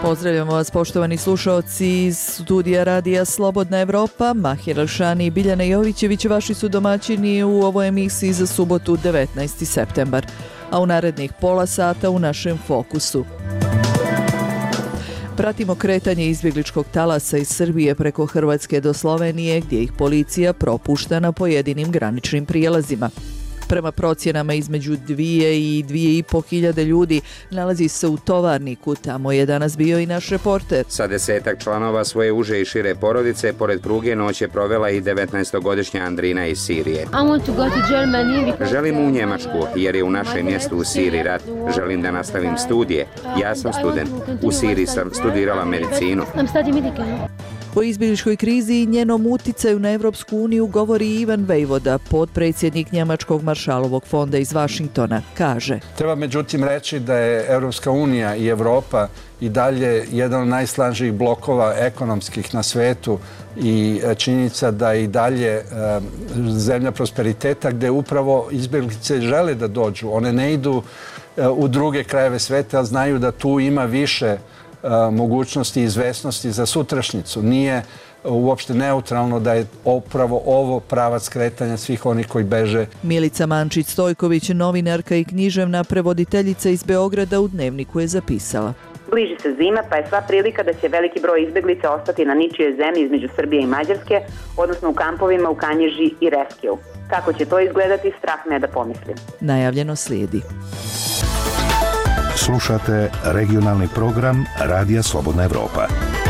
Pozdravljamo vas poštovani slušaoci iz studija Radija Slobodna Evropa. Mahir Elšani i Biljana Jovićević vaši su domaćini u ovoj emisiji za subotu 19. septembar. A u narednih pola sata u našem fokusu. Pratimo kretanje izbjegličkog talasa iz Srbije preko Hrvatske do Slovenije, gdje ih policija propušta na pojedinim graničnim prijelazima. Prema procjenama između 2 i 2,5 hiljade ljudi nalazi se u Tovarniku, tamo je danas bio i naš reporter. Sa 10 članova svoje uže i šire porodice, pored pruge noć je provela i 19-godišnja Andrina iz Sirije. Želim u Njemačku, jer je u našem mjestu u Siriji rat. Želim da nastavim studije. Ja sam student. U Siriji sam studirala medicinu. O izbjegličkoj krizi i njenom uticaju na Evropsku uniju govori Ivan Vejvoda, potpredsjednik Njemačkog maršalovog fonda iz Vašingtona. Kaže: Treba međutim reći da je Evropska unija i Evropa i dalje jedan od najsnažnijih blokova ekonomskih na svetu i činjenica da i dalje zemlja prosperiteta gdje upravo izbjeglice žele da dođu. One ne idu u druge krajeve sveta, ali znaju da tu ima više mogućnosti i izvesnosti za sutrašnjicu. Nije uopšte neutralno da je upravo ovo pravac kretanja svih onih koji beže. Milica Mančić-Stojković, novinarka i književna prevoditeljica iz Beograda, u Dnevniku je zapisala: Bliži se zima, pa je sva prilika da će veliki broj izbjeglica ostati na ničijoj zemlji između Srbije i Mađarske, odnosno u kampovima u Kanjiži i Reskiju. Kako će to izgledati, strah me da pomislim. Najavljeno slijedi. Slušate regionalni program Radija Slobodna Evropa.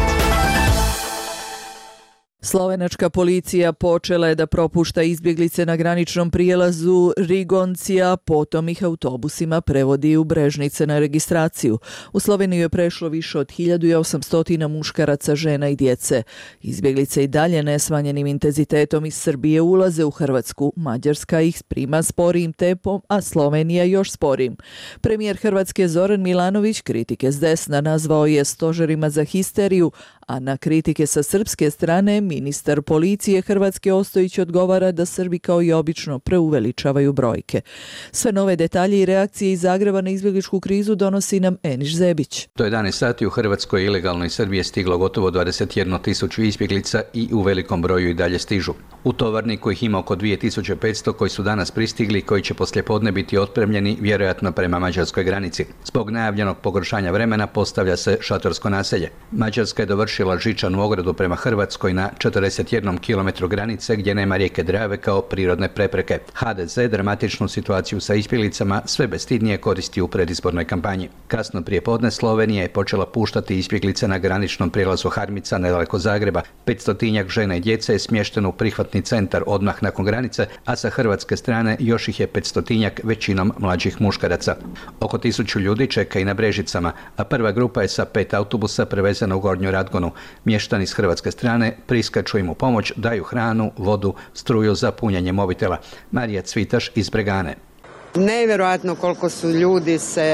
Slovenačka policija počela je da propušta izbjeglice na graničnom prijelazu Rigoncija, potom ih autobusima prevodi u Brežnice na registraciju. U Sloveniju je prešlo više od 1800 muškaraca, žena i djece. Izbjeglice i dalje nesmanjenim intenzitetom iz Srbije ulaze u Hrvatsku. Mađarska ih prima sporijim tempom, a Slovenija još sporijim. Premijer Hrvatske Zoran Milanović kritike s desna nazvao je stožerima za histeriju, a na kritike sa srpske strane ministar policije Hrvatske Ostojić odgovara da Srbi kao i obično preuveličavaju brojke. Sve nove detalje i reakcije iz Zagreba na izbjegličku krizu donosi nam Eniš Zebić. Do 11 sati u Hrvatskoj ilegalno iz Srbije stiglo gotovo 21.000 izbjeglica i u velikom broju i dalje stižu. U Tovarniku ih ima oko 2500 koji su danas pristigli i koji će poslijepodne biti otpremljeni vjerojatno prema mađarskoj granici. Zbog najavljenog pogoršanja vremena postavlja se šatorsko naselje. Mađarska je dovršila žičanu ogradu prema Hrvatskoj na 41 km granice gdje nema rijeke Drave kao prirodne prepreke. HDZ dramatičnu situaciju sa izbjeglicama sve bestidnije koristi u predizbornoj kampanji. Kasno prije podne Slovenija je počela puštati izbjeglice na graničnom prijelazu Harmica nedaleko Zagreba. 500 žena i djece je smješteno u prihvatni centar odmah nakon granice, a sa hrvatske strane još ih je 500, većinom mlađih muškaraca. Oko 1000 ljudi čeka i na Brežicama, a prva grupa je sa 5 autobusa prevezena u Gornju Radgonu. Mještani s hrvatske strane priskaču im u pomoć, daju hranu, vodu, struju za punjenje mobitela. Marija Cvitaš iz Bregane. Nevjerojatno koliko su ljudi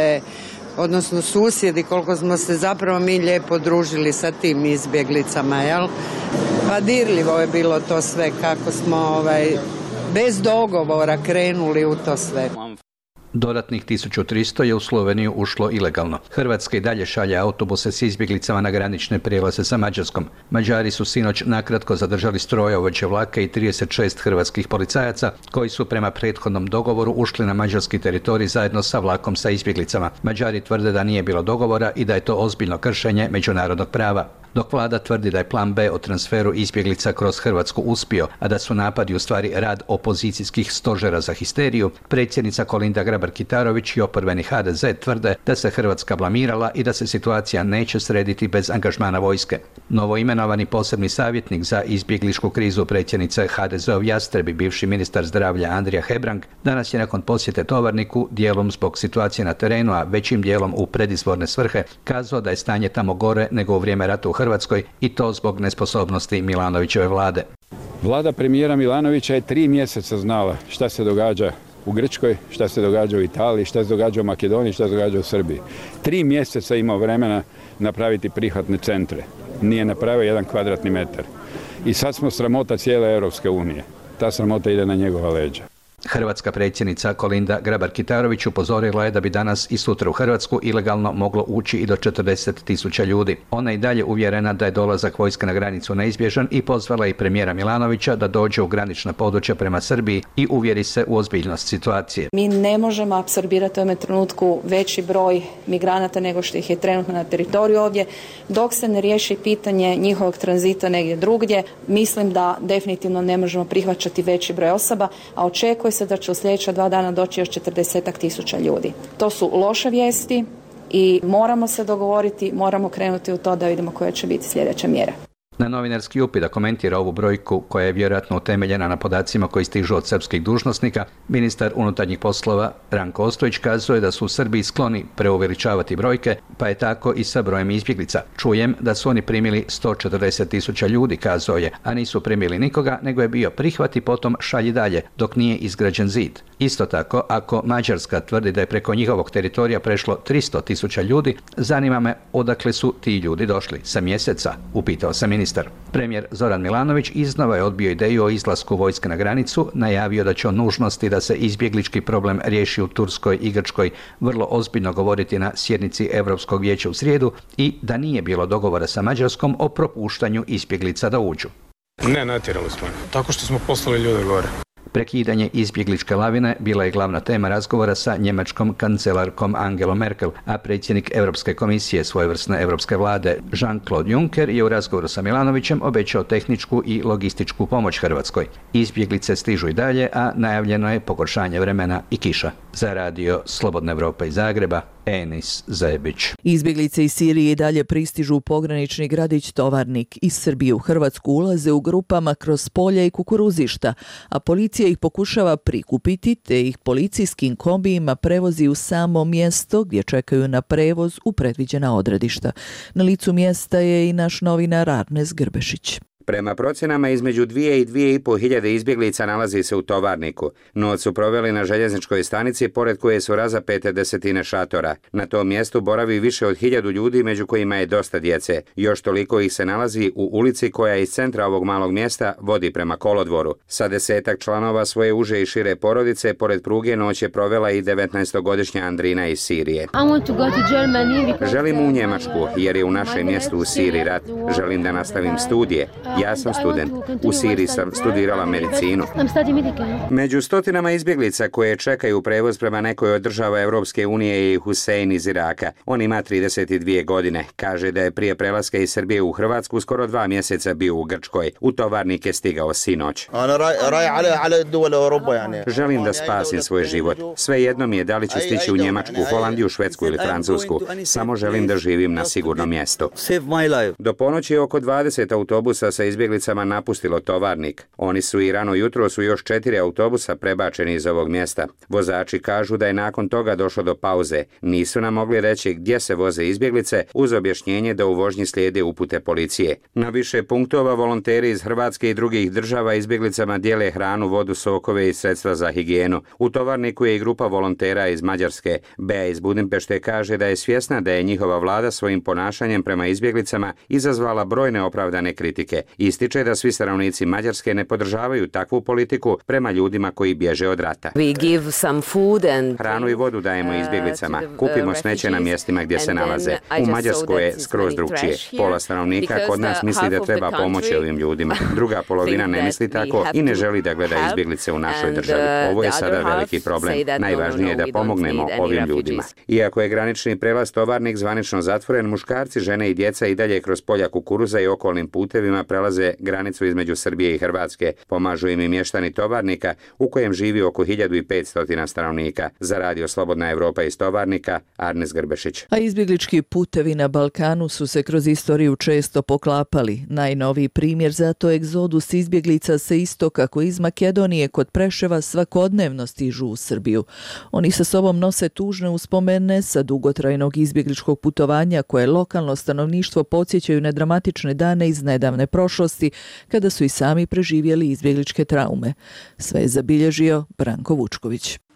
odnosno susjedi, koliko smo se zapravo mi lijepo družili sa tim izbjeglicama, jel? Pa dirljivo je bilo to sve, kako smo bez dogovora krenuli u to sve. Dodatnih 1300 je u Sloveniju ušlo ilegalno. Hrvatska i dalje šalje autobuse s izbjeglicama na granične prijelaze sa Mađarskom. Mađari su sinoć nakratko zadržali strojovođe vlaka i 36 hrvatskih policajaca koji su prema prethodnom dogovoru ušli na mađarski teritorij zajedno sa vlakom sa izbjeglicama. Mađari tvrde da nije bilo dogovora i da je to ozbiljno kršenje međunarodnog prava. Dok vlada tvrdi da je plan B o transferu izbjeglica kroz Hrvatsku uspio, a da su napadi u stvari rad opozicijskih stožera za histeriju, predsjednica Kolinda Grabar-Kitarović i oporbeni HDZ tvrde da se Hrvatska blamirala i da se situacija neće srediti bez angažmana vojske. Novoimenovani posebni savjetnik za izbjegličku krizu predsjednice HDZ-ov Jastreb i bivši ministar zdravlja Andrija Hebrang danas je nakon posjete Tovarniku, dijelom zbog situacije na terenu, a većim dijelom u predizborne svrhe, kazao da je stanje tamo gore nego u vrijeme rata u Hrvatskoj i to zbog nesposobnosti Milanovićeve vlade. Vlada premijera Milanovića je 3 mjeseca znala šta se događa u Grčkoj, šta se događa u Italiji, šta se događa u Makedoniji, šta se događa u Srbiji. 3 mjeseca imao vremena napraviti prihvatne centre. Nije napravio 1 kvadratni metar. I sad smo sramota cijele Europske unije. Ta sramota ide na njegova leđa. Hrvatska predsjednica Kolinda Grabar-Kitarović upozorila je da bi danas i sutra u Hrvatsku ilegalno moglo ući i do 40.000 ljudi. Ona je dalje uvjerena da je dolazak vojske na granicu neizbježan i pozvala i premijera Milanovića da dođe u granična područja prema Srbiji i uvjeri se u ozbiljnost situacije. Mi ne možemo apsorbirati u ovom trenutku veći broj migranata nego što ih je trenutno na teritoriju ovdje, dok se ne riješi pitanje njihovog tranzita negdje drugdje. Mislim da definitivno ne možemo prihvaćati veći broj osoba, a očekuje se da će u sljedeća 2 dana doći još 40.000 ljudi. To su loše vijesti i moramo se dogovoriti, moramo krenuti u to da vidimo koja će biti sljedeća mjera. Na novinarski upit da komentira ovu brojku, koja je vjerojatno utemeljena na podacima koji stižu od srpskih dužnosnika, ministar unutarnjih poslova Ranko Ostojić kazuje da su u Srbiji skloni preuveličavati brojke, pa je tako i sa brojem izbjeglica. Čujem da su oni primili 140.000 ljudi, kazao je, a nisu primili nikoga, nego je bio prihvat i potom šalji dalje, dok nije izgrađen zid. Isto tako, ako Mađarska tvrdi da je preko njihovog teritorija prešlo 300.000 ljudi, zanima me odakle su ti ljudi došli, sa mjeseca, upitao se ministar. Premijer Zoran Milanović iznova je odbio ideju o izlasku vojske na granicu, najavio da će o nužnosti da se izbjeglički problem riješi u Turskoj i Grčkoj vrlo ozbiljno govoriti na sjednici Europskog vijeća u srijedu i da nije bilo dogovora sa Mađarskom o propuštanju izbjeglica da uđu. Ne, natjerali smo. Tako što smo poslali ljude gore. Prekidanje izbjegličke lavine bila je glavna tema razgovora sa njemačkom kancelarkom Angelom Merkel, a predsjednik Europske komisije svojevrsne europske vlade Jean-Claude Juncker je u razgovoru sa Milanovićem obećao tehničku i logističku pomoć Hrvatskoj. Izbjeglice stižu i dalje, a najavljeno je pogoršanje vremena i kiša. Za radio Slobodna Evropa iz Zagreba, Enis Zebić. Izbjeglice iz Sirije i dalje pristižu u pogranični gradić Tovarnik. Iz Srbije u Hrvatsku ulaze u grupama kroz polja i kukuruzišta, a policija ih pokušava prikupiti te ih policijskim kombijima prevozi u samo mjesto gdje čekaju na prevoz u predviđena odredišta. Na licu mjesta je i naš novinar Arnes Grbešić. Prema procjenama između 2 i 2,5 hiljade izbjeglica nalazi se u Tovarniku. Noć su proveli na željezničkoj stanici, pored koje su razapete desetine šatora. Na tom mjestu boravi više od 1000 ljudi, među kojima je dosta djece. Još toliko ih se nalazi u ulici koja iz centra ovog malog mjesta vodi prema kolodvoru. Sa 10-ak članova svoje uže i šire porodice, pored pruge noć je provela i 19-godišnja Andrina iz Sirije. Želim u Njemačku, jer je u našem mjestu u Siriji rat. Želim da nastavim studije. Ja sam student. U Siriji sam studirala medicinu. Među stotinama izbjeglica koje čekaju prevoz prema nekoj od država Europske unije je Husein iz Iraka. On ima 32 godine. Kaže da je prije prelaska iz Srbije u Hrvatsku skoro 2 mjeseca bio u Grčkoj. U Tovarnik je stigao sinoć. Želim da spasim svoj život. Svejedno mi je da li ću stići u Njemačku, Holandiju, Švedsku ili Francusku. Samo želim da živim na sigurnom mjestu. Do ponoći je oko 20 autobusa sa izbjeglicama napustilo Tovarnik. Oni su i rano jutro su još 4 autobusa prebačeni iz ovog mjesta. Vozači kažu da je nakon toga došlo do pauze. Nisu nam mogli reći gdje se voze izbjeglice, uz objašnjenje da u vožnji slijede upute policije. Na više punktova volonteri iz Hrvatske i drugih država izbjeglicama dijele hranu, vodu, sokove i sredstva za higijenu. U Tovarniku je i grupa volontera iz Mađarske. Bea iz Budimpešte kaže da je svjesna da je njihova vlada svojim ponašanjem prema izbjeglicama izazvala brojne opravdane kritike. Ističe da svi stanovnici Mađarske ne podržavaju takvu politiku prema ljudima koji bježe od rata. Hranu i vodu dajemo izbjeglicama. Kupimo smeće na mjestima gdje se nalaze. U Mađarskoj je skroz drugčije. Pola stanovnika kod nas misli da treba pomoći ovim ljudima. Druga polovina ne misli tako i ne želi da gleda izbjeglice u našoj državi. Ovo je sada veliki problem. Najvažnije je da pomognemo ovim ljudima. Iako je granični prelaz Tovarnik zvanično zatvoren, muškarci, žene i djeca i dalje kroz polja kukuruza i okolnim putevima prelaze granicu između Srbije i Hrvatske. Pomažu im i mještani Tovarnika, u kojem živi oko 1500 stanovnika. Za radio Slobodna Evropa iz Tovarnika, Arnes Grbešić. A izbjeglički putevi na Balkanu su se kroz istoriju često poklapali. Najnoviji primjer za to egzodus izbjeglica sa istoka koji iz Makedonije kod Preševa svakodnevno stižu u Srbiju. Oni sa sobom nose tužne uspomene sa dugotrajnog izbjegličkog putovanja koje lokalno stanovništvo podsjećaju na dramatične dane iz nedavne prošlosti, kada su i sami preživjeli izbjegličke traume. Sve je zabilježio Branko Vučković.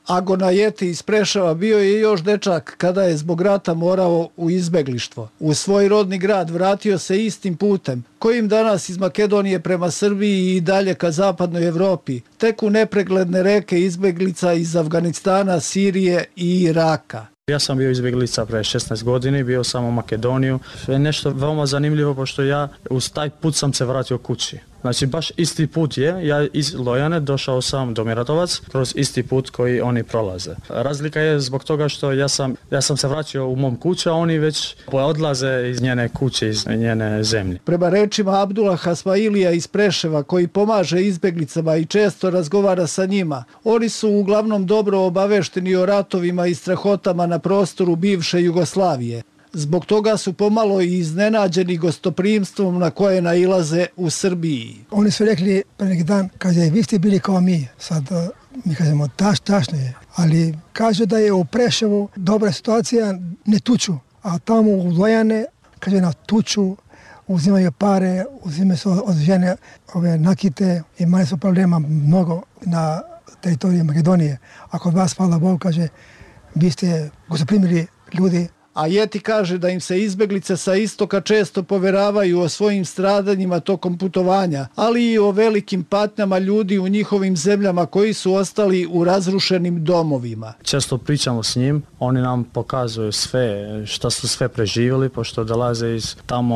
Agona Jeti iz Preševa bio je još dečak kada je zbog rata morao u izbeglištvo. U svoj rodni grad vratio se istim putem, kojim danas iz Makedonije prema Srbiji i dalje ka zapadnoj Evropi teku nepregledne reke izbeglica iz Afganistana, Sirije i Iraka. Ja sam bio izbjeglica pre 16 godina, bio sam u Makedoniju. Je nešto veoma zanimljivo, pošto ja uz taj put sam se vratio kući. Znači baš isti put je, ja iz Lojane došao sam do Miratovac kroz isti put koji oni prolaze. Razlika je zbog toga što ja sam se vraćao u mom kuću, a oni već odlaze iz njene kuće, iz njene zemlje. Prema rečima Abdula Hasmailija iz Preševa, koji pomaže izbjeglicama i često razgovara sa njima, oni su uglavnom dobro obavešteni o ratovima i strahotama na prostoru bivše Jugoslavije. Zbog toga su pomalo i iznenađeni gostoprimstvom na koje nailaze u Srbiji. Oni su rekli pre neki dan, kaže, vi ste bili kao mi. Sad mi kažemo, tačno je. Ali kaže da je u Preševu dobra situacija, ne tuču. A tamo u Lojane, kaže, na tuču, uzimaju pare, uzimaju se od žene ove nakite. Imali su problema mnogo na teritoriji Makedonije. A kod vas, hvala Bogu, kaže, vi ste gostoprimili ljudi. A Jeti kaže da im se izbeglice sa istoka često poveravaju o svojim stradanjima tokom putovanja, ali i o velikim patnjama ljudi u njihovim zemljama koji su ostali u razrušenim domovima. Često pričamo s njim, oni nam pokazuju sve, šta su sve preživjeli, pošto dolaze iz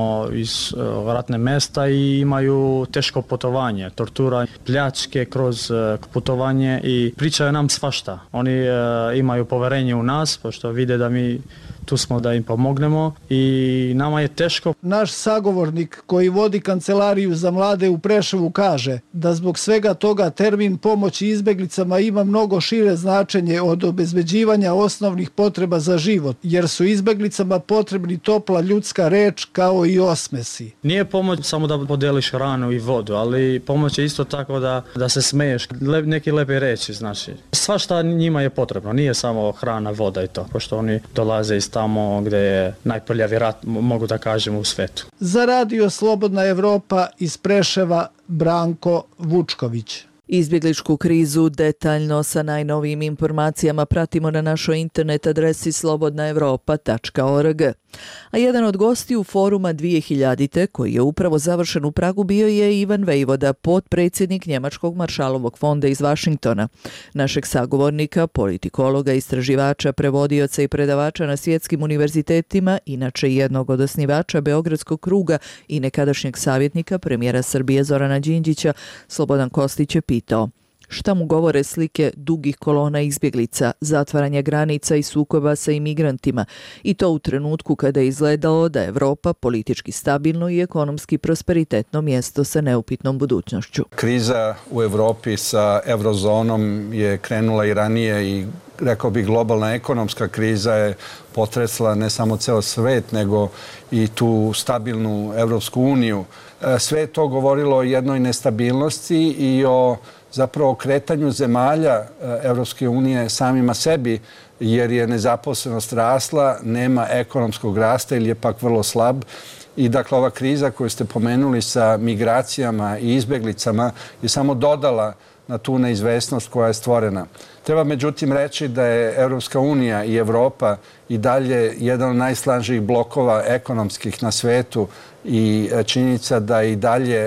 ratne mesta i imaju teško putovanje, tortura, pljačke kroz putovanje i pričaju nam svašta. Oni imaju poverenje u nas, pošto vide da mi tu smo da im pomognemo i nama je teško. Naš sagovornik koji vodi kancelariju za mlade u Preševu kaže da zbog svega toga termin pomoći izbeglicama ima mnogo šire značenje od obezbeđivanja osnovnih potreba za život, jer su izbeglicama potrebni topla ljudska reč kao i osmesi. Nije pomoć samo da podeliš hranu i vodu, ali pomoć je isto tako da se smeješ, neke lepe reči, znači. Svašta njima je potrebno, nije samo hrana, voda i to, pošto oni dolaze iz tamo gdje je najprljavi rat, mogu da kažem, u svetu. Za Radio Slobodna Evropa iz Preševa, Branko Vučković. Izbjegličku krizu detaljno sa najnovijim informacijama pratimo na našoj internet adresi slobodnaevropa.org. A jedan od gostiju foruma 2000. koji je upravo završen u Pragu bio je Ivan Vejvoda, potpredsjednik Njemačkog maršalovog fonda iz Vašingtona. Našeg sagovornika, politikologa, istraživača, prevodioca i predavača na svjetskim univerzitetima, inače jednog od osnivača Beogradskog kruga i nekadašnjeg savjetnika premijera Srbije Zorana Đinđića, Slobodan Kostić je pitao šta mu govore slike dugih kolona izbjeglica, zatvaranja granica i sukoba sa imigrantima, i to u trenutku kada je izgledalo da je Evropa politički stabilno i ekonomski prosperitetno mjesto sa neupitnom budućnošću. Kriza u Evropi sa eurozonom je krenula i ranije i rekao bih globalna ekonomska kriza je potresla ne samo ceo svet, nego i tu stabilnu Evropsku uniju. Sve je to govorilo o jednoj nestabilnosti i o zapravo kretanju zemalja Evropske unije samima sebi, jer je nezaposlenost rasla, nema ekonomskog rasta ili je pak vrlo slab. I dakle, ova kriza koju ste pomenuli sa migracijama i izbjeglicama je samo dodala na tu neizvesnost koja je stvorena. Treba međutim reći da je Evropska unija i Evropa i dalje jedan od najsnažnijih blokova ekonomskih na svetu i činjenica da i dalje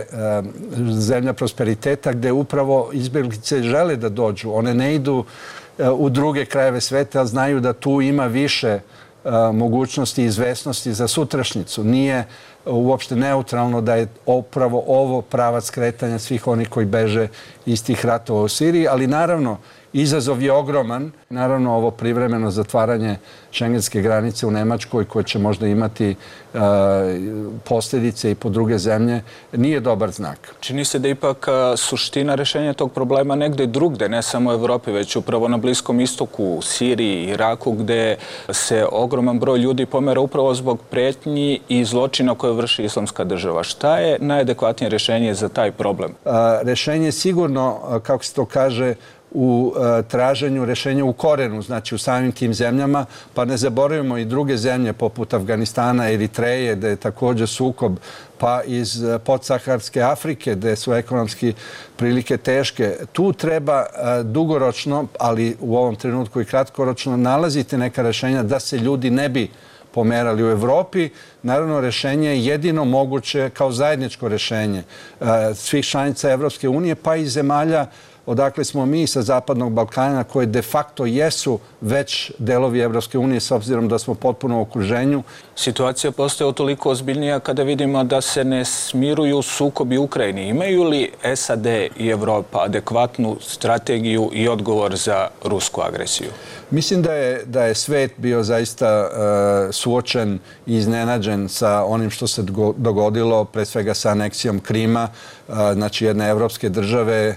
zemlja prosperiteta gdje upravo izbjeglice žele da dođu. One ne idu u druge krajeve sveta, ali znaju da tu ima više mogućnosti i izvesnosti za sutrašnjicu. Nije uopšte neutralno da je upravo ovo pravac kretanja svih onih koji beže iz tih ratova u Siriji, ali naravno izazov je ogroman. Naravno, ovo privremeno zatvaranje šengenske granice u Nemačkoj, koje će možda imati posljedice i po druge zemlje, nije dobar znak. Čini se da ipak suština rešenja tog problema negde drugde, ne samo u Evropi, već upravo na Bliskom istoku, u Siriji, Iraku, gde se ogroman broj ljudi pomera upravo zbog pretnji i zločina koje vrši Islamska država. Šta je najadekvatnije rešenje za taj problem? Rešenje je sigurno, kako se to kaže, u traženju rešenja u korenu, znači u samim tim zemljama, pa ne zaboravimo i druge zemlje poput Afganistana, Eritreje, gde je također sukob, pa iz podsaharske Afrike, gde su ekonomski prilike teške. Tu treba dugoročno, ali u ovom trenutku i kratkoročno, nalaziti neka rešenja da se ljudi ne bi pomerali u Evropi. Naravno, rešenje je jedino moguće kao zajedničko rešenje svih članica Evropske unije, pa i zemalja odakle smo mi sa Zapadnog Balkana, koje de facto jesu već delovi Evropske unije, s obzirom da smo potpuno u okruženju. Situacija postaje toliko ozbiljnija kada vidimo da se ne smiruju sukobi u Ukrajini. Imaju li SAD i Evropa adekvatnu strategiju i odgovor za rusku agresiju? Mislim da je svet bio zaista suočen i iznenađen sa onim što se dogodilo, pre svega sa aneksijom Krima, znači jedne evropske države,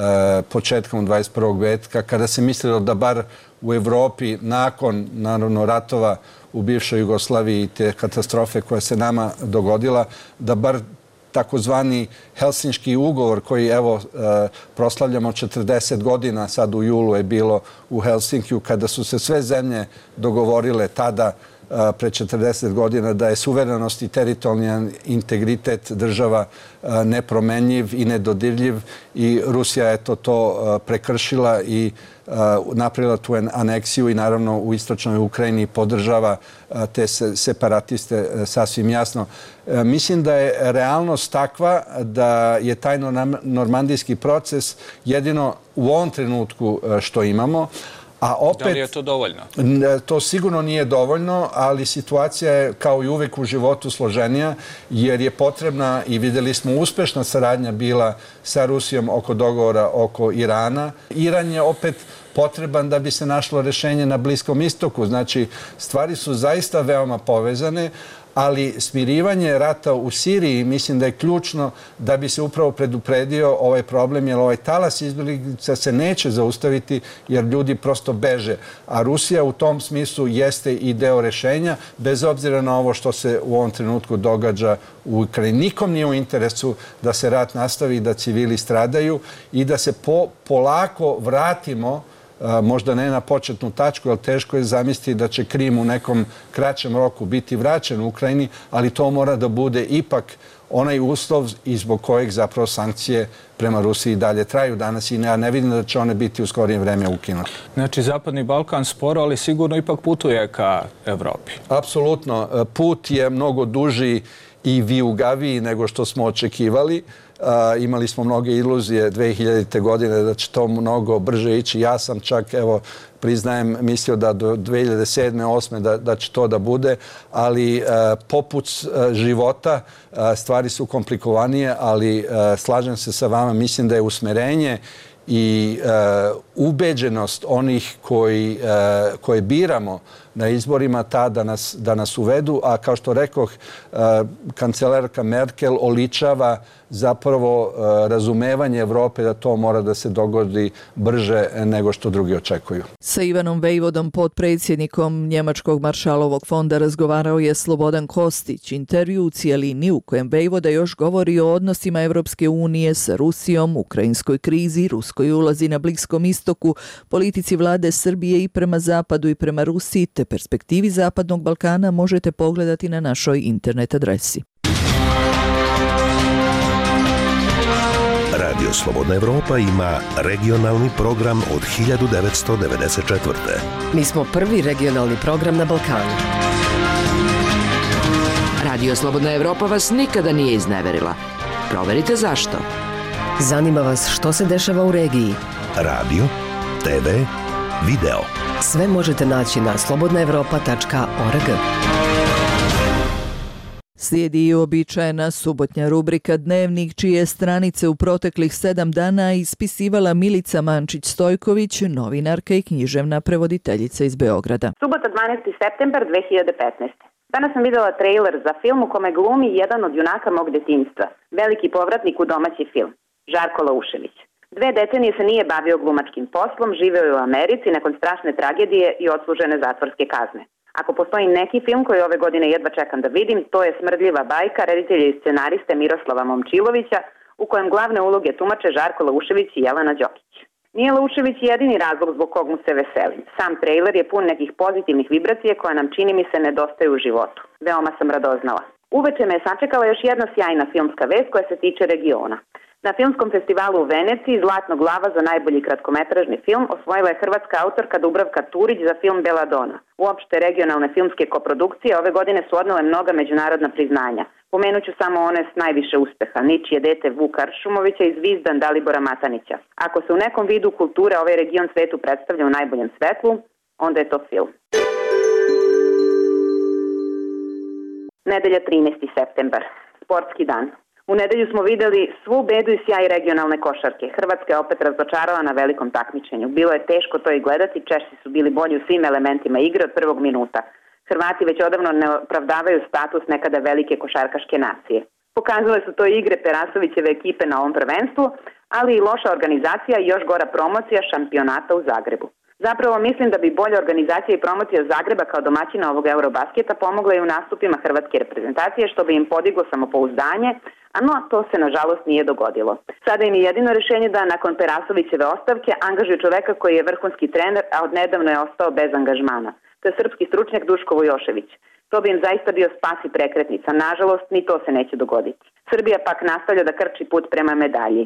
početkom 21. veka, kada se mislilo da bar u Evropi, nakon naravno ratova u bivšoj Jugoslaviji i te katastrofe koja se nama dogodila, da bar takozvani Helsinški ugovor koji evo proslavljamo 40 godina, sad u julu je bilo u Helsinkiju, kada su se sve zemlje dogovorile tada pre 40 godina da je suverenost i teritorijalni integritet država nepromenljiv i nedodirljiv, i Rusija je to prekršila i napravila tu aneksiju i naravno u istočnoj Ukrajini podržava te separatiste sasvim jasno. Mislim da je realnost takva da je taj normandijski proces jedino u ovom trenutku što imamo. A opet, da li je to dovoljno? To sigurno nije dovoljno, ali situacija je kao i uvek u životu složenija, jer je potrebna, i videli smo, uspešna saradnja bila sa Rusijom oko dogovora oko Irana. Iran je opet potreban da bi se našlo rešenje na Bliskom istoku. Znači, stvari su zaista veoma povezane, ali smirivanje rata u Siriji mislim da je ključno da bi se upravo predupredio ovaj problem, jer ovaj talas izbjeglica se neće zaustaviti jer ljudi prosto beže. A Rusija u tom smislu jeste i deo rešenja, bez obzira na ovo što se u ovom trenutku događa u Ukrajini. Nikom nije u interesu da se rat nastavi, da civili stradaju i da se polako vratimo, možda ne na početnu tačku, jer teško je zamisliti da će Krim u nekom kraćem roku biti vraćen u Ukrajini, ali to mora da bude ipak onaj uslov i zbog kojeg zapravo sankcije prema Rusiji dalje traju danas i ja ne vidim da će one biti u skorije vreme ukinute. Znači, Zapadni Balkan sporo, ali sigurno ipak putuje ka Evropi. Apsolutno. Put je mnogo duži i vijugaviji nego što smo očekivali. Imali smo mnoge iluzije 2000. godine da će to mnogo brže ići. Ja sam čak, evo, priznajem, mislio da do 2007. 2008. da će to da bude, ali poput života stvari su komplikovanije, ali slažem se sa vama, mislim da je usmerenje i ubeđenost onih koje biramo na izborima ta da nas uvedu, a kao što rekoh, kancelarka Merkel oličava zapravo razumevanje Evrope da to mora da se dogodi brže nego što drugi očekuju. Sa Ivanom Vejvodom, potpredsjednikom Njemačkog maršalovog fonda, razgovarao je Slobodan Kostić. Intervju u cijelini u kojem Vejvoda još govori o odnosima Evropske unije sa Rusijom, ukrajinskoj krizi, ruskoj ulazi na Bliskom istoku, politici vlade Srbije i prema Zapadu i prema Rusiji, te perspektivi Zapadnog Balkana možete pogledati na našoj internet adresi. Radio Slobodna Evropa ima regionalni program od 1994. Mi smo prvi regionalni program na Balkanu. Radio Slobodna Evropa vas nikada nije izneverila. Proverite zašto. Zanima vas što se dešava u regiji. Radio, TV, video. Sve možete naći na slobodnaevropa.org. Slijedi i uobičajena subotnja rubrika Dnevnik, čije stranice u proteklih 7 dana ispisivala Milica Mančić-Stojković, novinarka i književna prevoditeljica iz Beograda. Subota 12. septembar 2015. Danas sam videla trailer za film u kome glumi jedan od junaka mog detinjstva, veliki povratnik u domaći film, Žarko Laušević. 2 decenije se nije bavio glumačkim poslom, živeo je u Americi nakon strašne tragedije i odslužene zatvorske kazne. Ako postoji neki film koji ove godine jedva čekam da vidim, to je Smrdljiva bajka reditelja i scenariste Miroslava Momčilovića, u kojem glavne uloge tumače Žarko Laušević i Jelena Đokić. Nije Laušević jedini razlog zbog kog mu se veseli. Sam trejler je pun nekih pozitivnih vibracije koje nam, čini mi se, nedostaju u životu. Veoma sam radoznala. Uveče me je sačekala još jedna sjajna filmska vest koja se tiče regiona. Na filmskom festivalu u Veneciji Zlatnog lava za najbolji kratkometražni film osvojila je hrvatska autorka Dubravka Turić za film Beladona. Uopšte regionalne filmske koprodukcije ove godine su odnele mnoga međunarodna priznanja. Pomenut ću samo one s najviše uspeha, Ničije dete Vuka Aršumovića i Zvizdan Dalibora Matanića. Ako se u nekom vidu kulture ovaj region svetu predstavlja u najboljem svetlu, onda je to film. Nedelja 13. septembar, sportski dan. U nedelju smo videli svu bedu i sjaj regionalne košarke. Hrvatska je opet razočarala na velikom takmičenju. Bilo je teško to i gledati, Češci su bili bolji u svim elementima igre od prvog minuta. Hrvati već odavno ne opravdavaju status nekada velike košarkaške nacije. Pokazale su to igre Perasovićeve ekipe na ovom prvenstvu, ali i loša organizacija i još gora promocija šampionata u Zagrebu. Zapravo mislim da bi bolja organizacija i promocija Zagreba kao domaćina ovog Eurobasketa pomogla i u nastupima hrvatske reprezentacije, što bi im podiglo samopouzdanje, no to se nažalost nije dogodilo. Sada im je jedino rješenje da nakon Perasovićeve ostavke angažuju čoveka koji je vrhunski trener, a odnedavno je ostao bez angažmana. To je srpski stručnjak Duško Vujošević. To bi im zaista bio spas i prekretnica. Nažalost, ni to se neće dogoditi. Srbija pak nastavlja da krči put prema medalji.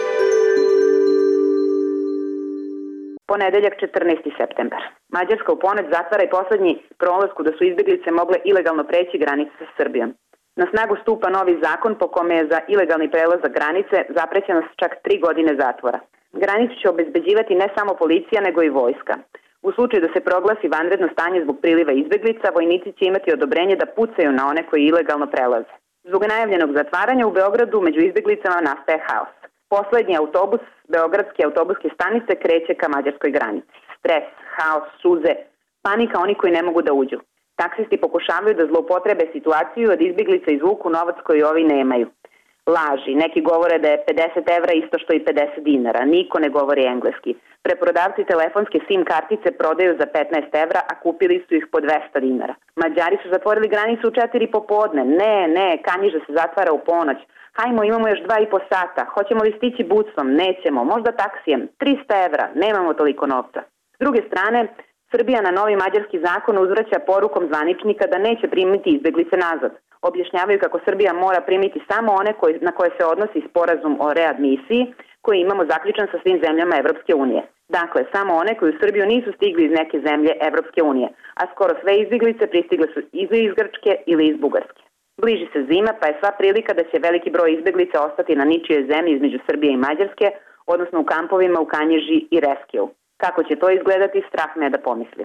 Ponedeljak 14. septembar. Mađarska u ponoć zatvara i poslednji prolaz kuda su izbjeglice mogle ilegalno preći granicu sa Srbijom. Na snagu stupa novi zakon po kome je za ilegalni prelazak granice zaprećeno čak 3 godine zatvora. Granicu će obezbeđivati ne samo policija, nego i vojska. U slučaju da se proglasi vanredno stanje zbog priliva izbjeglica, vojnici će imati odobrenje da pucaju na one koji ilegalno prelaze. Zbog najavljenog zatvaranja u Beogradu među izbjeglicama nastaje haos. Poslednji autobus Beogradske autobuske stanice kreće ka mađarskoj granici. Stres, haos, suze, panika oni koji ne mogu da uđu. Taksisti pokušavaju da zloupotrebe situaciju od izbjeglica izvuku novac koji ovi nemaju. Laži, neki govore da je 50 evra isto što i 50 dinara, niko ne govori engleski. Preprodavci telefonske SIM kartice prodaju za 15 evra, a kupili su ih po 200 dinara. Mađari su zatvorili granicu u 4 popodne. Ne, Kanjiža se zatvara u ponoć. Hajmo, imamo još 2,5 sata. Hoćemo li stići busom? Nećemo. Možda taksijem. 300 evra. Nemamo toliko novca. S druge strane, Srbija na novi mađarski zakon uzvraća porukom zvaničnika da neće primiti izbjeglice nazad. Objašnjavaju kako Srbija mora primiti samo one na koje se odnosi sporazum o readmisiji koji imamo zaključan sa svim zemljama Evropske unije. Dakle, samo one koji u Srbiju nisu stigli iz neke zemlje Evropske unije, a skoro sve izbjeglice pristigle su ili iz Grčke ili iz Bugarske. Bliži se zima, pa je sva prilika da će veliki broj izbjeglica ostati na ničijoj zemlji između Srbije i Mađarske, odnosno u kampovima u Kanjiži i Reskiju. Kako će to izgledati, strah me da pomislim.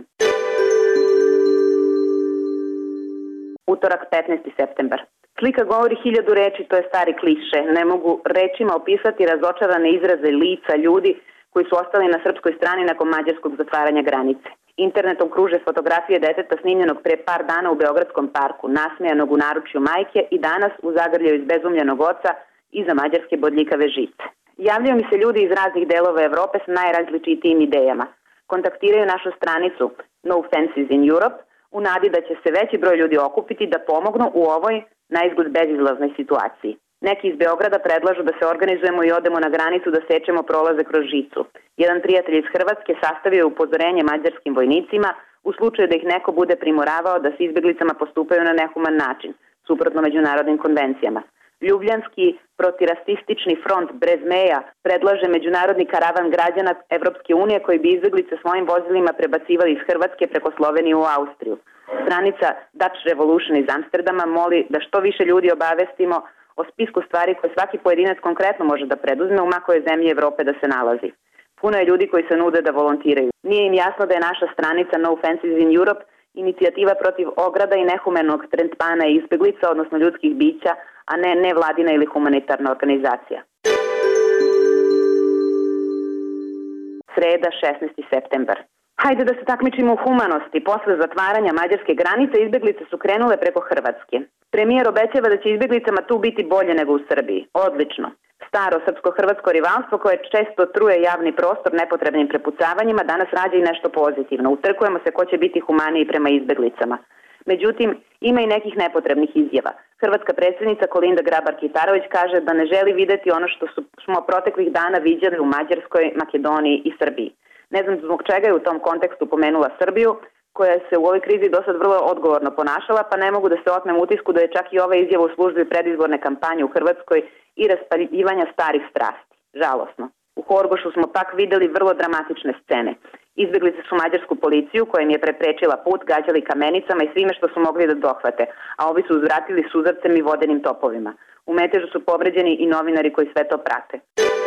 Utorak 15. septembar. Slika govori 1000 reči, to je stari kliše. Ne mogu rečima opisati razočarane izraze lica ljudi koji su ostali na srpskoj strani nakon mađarskog zatvaranja granice. Internetom kruže fotografije deteta snimljenog pre par dana u Beogradskom parku, nasmejanog u naručju majke i danas u zagrljaju izbezumljenog oca iza mađarske bodljikave žice. Javljaju mi se ljudi iz raznih delova Evrope s najrazličitijim idejama. Kontaktiraju našu stranicu No Fences in Europe u nadi da će se veći broj ljudi okupiti da pomognu u ovoj naizgled bezizlaznoj situaciji. Neki iz Beograda predlažu da se organizujemo i odemo na granicu da sečemo prolaze kroz žicu. Jedan prijatelj iz Hrvatske sastavio je upozorenje mađarskim vojnicima u slučaju da ih neko bude primoravao da s izbjeglicama postupaju na nehuman način, suprotno međunarodnim konvencijama. Ljubljanski protirasistični front Brezmeja predlaže međunarodni karavan građana Evropske unije koji bi izbjeglice svojim vozilima prebacivali iz Hrvatske preko Slovenije u Austriju. Stranica Dutch Revolution iz Amsterdama moli da što više ljudi obavestimo o spisku stvari koje svaki pojedinac konkretno može da preduzme u makojoj zemlji Evrope da se nalazi. Puno je ljudi koji se nude da volontiraju. Nije im jasno da je naša stranica No Fences in Europe inicijativa protiv ograda i nehumenog tretmana i izbjeglica, odnosno ljudskih bića, a ne nevladina ili humanitarna organizacija. Sreda, 16. septembar. Hajde da se takmičimo u humanosti. Posle zatvaranja mađarske granice izbjeglice su krenule preko Hrvatske. Premijer obećava da će izbjeglicama tu biti bolje nego u Srbiji. Odlično. Staro srpsko-hrvatsko rivalstvo koje često truje javni prostor nepotrebnim prepucavanjima danas rađa i nešto pozitivno. Utrkujemo se ko će biti humaniji prema izbjeglicama. Međutim, ima i nekih nepotrebnih izjava. Hrvatska predsjednica Kolinda Grabar-Kitarović kaže da ne želi vidjeti ono što smo proteklih dana viđali u Mađarskoj, Makedoniji i Srbiji. Ne znam zbog čega je u tom kontekstu pomenula Srbiju, koja se u ovoj krizi do sad vrlo odgovorno ponašala, pa ne mogu da se otmem utisku da je čak i ova izjava u službi predizborne kampanje u Hrvatskoj i raspaljivanja starih strasti. Žalosno. U Horgošu smo pak vidjeli vrlo dramatične scene. Izbjeglice su mađarsku policiju, koja im je preprečila put, gađali kamenicama i svime što su mogli da dohvate, a ovi su uzvratili suzavcem i vodenim topovima. U metežu su povređeni i novinari koji sve to prate.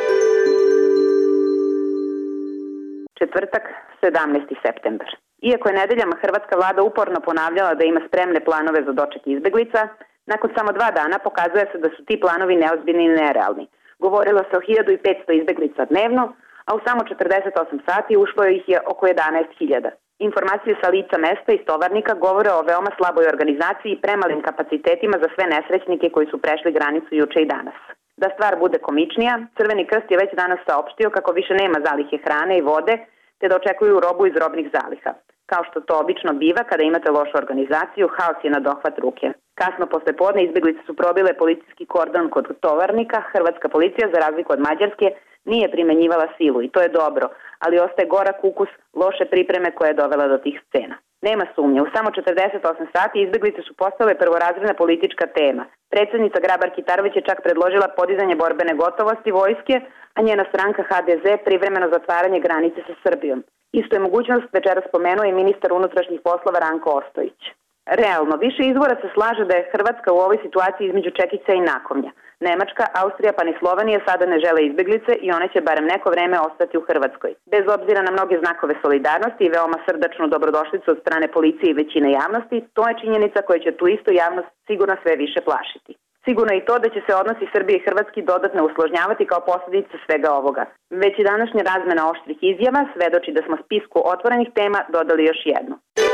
Četvrtak, 17. septembar. Iako je nedeljama hrvatska vlada uporno ponavljala da ima spremne planove za doček izbjeglica, nakon samo 2 dana pokazuje se da su ti planovi neozbiljni i nerealni. Govorilo se o 1500 izbjeglica dnevno, a u samo 48 sati ušlo ih je oko 11.000. Informacije sa lica mesta i Tovarnika govore o veoma slaboj organizaciji i premalim kapacitetima za sve nesrećnike koji su prešli granicu juče i danas. Da stvar bude komičnija, Crveni krst je već danas saopštio kako više nema zalihe hrane i vode, te da očekuju robu iz robnih zaliha. Kao što to obično biva kada imate lošu organizaciju, haos je na dohvat ruke. Kasno posle podne izbjeglice su probile policijski kordon kod Tovarnika. Hrvatska policija, za razliku od Mađarske, nije primenjivala silu i to je dobro, ali ostaje gorak ukus loše pripreme koja je dovela do tih scena. Nema sumnje, u samo 48 sati izbjeglice su postale prvorazredna politička tema. Predsjednica Grabar-Kitarović je čak predložila podizanje borbene gotovosti vojske, a njena stranka HDZ privremeno zatvaranje granice sa Srbijom. Isto je mogućnost večeras spomenuo i ministar unutrašnjih poslova Ranko Ostojić. Realno, više izvora se slaže da je Hrvatska u ovoj situaciji između čekica i nakovnja. Nemačka, Austrija pa ni Slovenija sada ne žele izbjeglice i one će barem neko vreme ostati u Hrvatskoj. Bez obzira na mnoge znakove solidarnosti i veoma srdačnu dobrodošlicu od strane policije i većine javnosti, to je činjenica koja će tu istu javnost sigurno sve više plašiti. Sigurno i to da će se odnosi Srbije i Hrvatski dodatno usložnjavati kao posljedica svega ovoga. Već i današnja razmena oštrih izjava svedoči da smo spisku otvorenih tema dodali još jednu.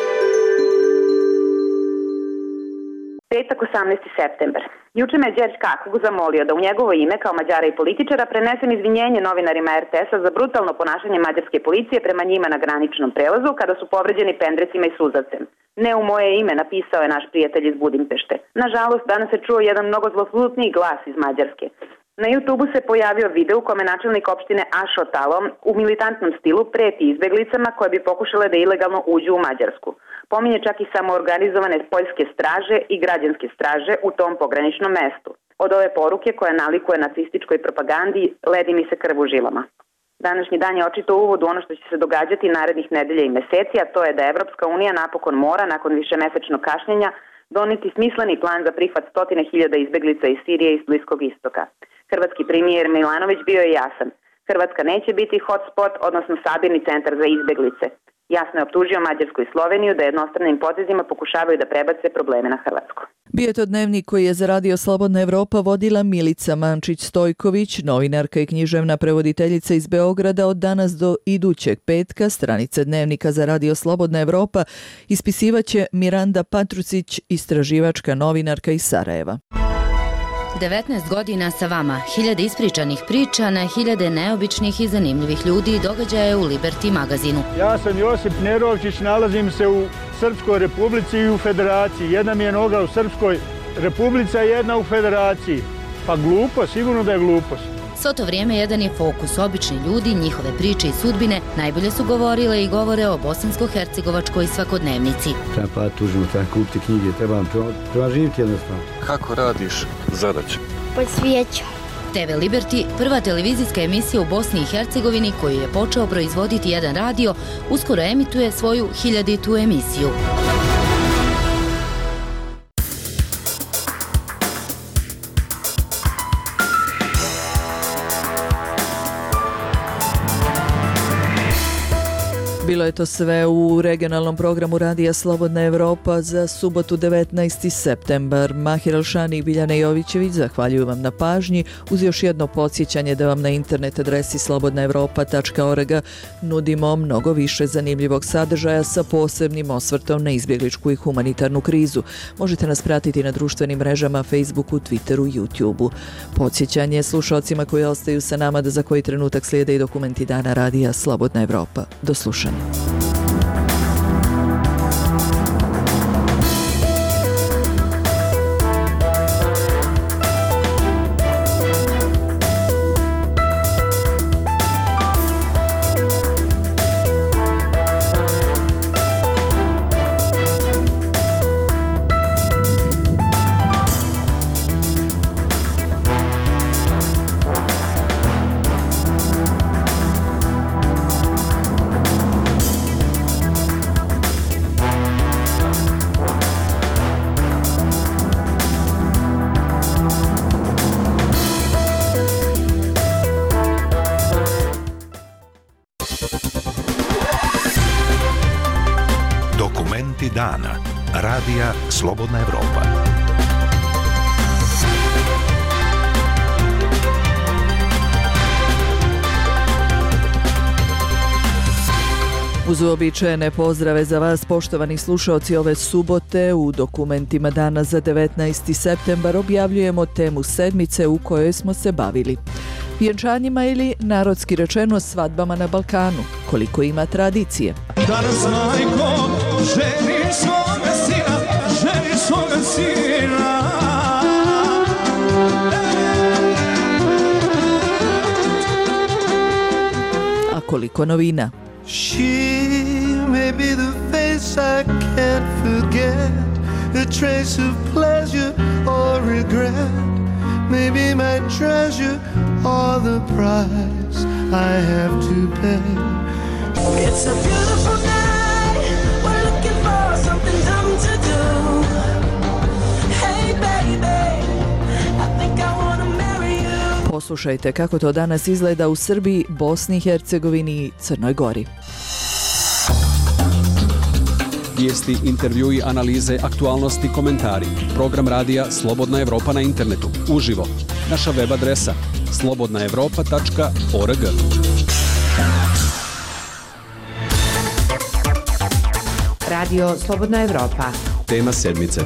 Petak, 18. septembar. Juče me je Đerđ Kakog zamolio da u njegovo ime kao Mađara i političara prenesem izvinjenje novinarima RTS-a za brutalno ponašanje mađarske policije prema njima na graničnom prelazu kada su povređeni pendrecima i suzavcem. Ne u moje ime, napisao je naš prijatelj iz Budimpešte. Nažalost, danas se čuo jedan mnogo zloslutniji glas iz Mađarske. Na YouTubeu se pojavio video u kome načelnik opštine Ašo Talom u militantnom stilu preti izbjeglicama koje bi pokušale da ilegalno uđu u Mađarsku. Pominje čak i samoorganizovane poljske straže i građanske straže u tom pograničnom mestu. Od ove poruke koja nalikuje nacističkoj propagandi ledi mi se krv u žilama. Današnji dan je očito uvod u ono što će se događati narednih nedelja i meseci, a to je da Evropska unija napokon mora, nakon višemesečnog kašnjenja, doneti smisleni plan za prihvat 100.000 izbjeglica iz Sirije i iz Bliskog istoka. Hrvatski premijer Milanović bio je jasan. Hrvatska neće biti hotspot, odnosno sabirni centar za izbjeglice. Jasno je optužio Mađarsku i Sloveniju da jednostranim potezima pokušavaju da prebace probleme na Hrvatsku. Bio je to dnevnik koji je za Radio Slobodna Evropa vodila Milica Mančić-Stojković, novinarka i književna prevoditeljica iz Beograda. Od danas do idućeg petka stranice dnevnika za Radio Slobodna Evropa ispisivaće Miranda Patrucić, istraživačka novinarka iz Sarajeva. 19 godina sa vama, 1000 ispričanih priča na 1000 neobičnih i zanimljivih ljudi i događaja u Liberty magazinu. Ja sam Josip Nerovčić, nalazim se u Srpskoj republici i u federaciji. Jedna mi je noga u Srpskoj republici, a jedna u federaciji. Pa glupo, sigurno da je glupost. Svo to vrijeme jedan je fokus, obični ljudi, njihove priče i sudbine najbolje su govorile i govore o bosansko-hercegovačkoj svakodnevnici. Treba pa tužimo, treba kupiti knjige, treba živjeti jednostavno. Kako radiš zadaću? Pod svijeću. TV Liberty, prva televizijska emisija u Bosni i Hercegovini koju je počeo proizvoditi jedan radio, uskoro emituje svoju 1000. emisiju. Bilo je to sve u regionalnom programu Radija Slobodna Evropa za subotu 19. septembar. Mahir Alšani i Biljana Jovićević zahvaljuju vam na pažnji, uz još jedno podsjećanje da vam na internet adresi slobodnaevropa.org nudimo mnogo više zanimljivog sadržaja sa posebnim osvrtom na izbjegličku i humanitarnu krizu. Možete nas pratiti na društvenim mrežama Facebooku, Twitteru i YouTubeu. Podsjećanje slušalcima koji ostaju sa nama da za koji trenutak slijede i dokumenti dana Radija Slobodna Evropa. Do slušanja. Dokumenti dana. Radija Slobodna Evropa. Uz uobičajene pozdrave za vas, poštovani slušaoci, ove subote u dokumentima dana za 19. septembar objavljujemo temu sedmice u kojoj smo se bavili vjenčanjima ili, narodski rečeno, svadbama na Balkanu. Koliko ima tradicije? Danas, majko, ženi svoga sina, ženi svoga sina. A koliko novina? She may be the face I can't forget, a trace of pleasure or regret, maybe my treasure or the price I have to pay. It's a beautiful night, we're looking for something dumb to do. Hey baby, I think I wanna marry you. Poslušajte kako to danas izgleda u Srbiji, Bosni i Hercegovini i Crnoj Gori. Vijesti, intervjui, analize, aktualnosti, komentari. Program radija Slobodna Evropa na internetu. Uživo. Naša web adresa slobodnaevropa.org. Radio Slobodna Evropa. Tema sedmice.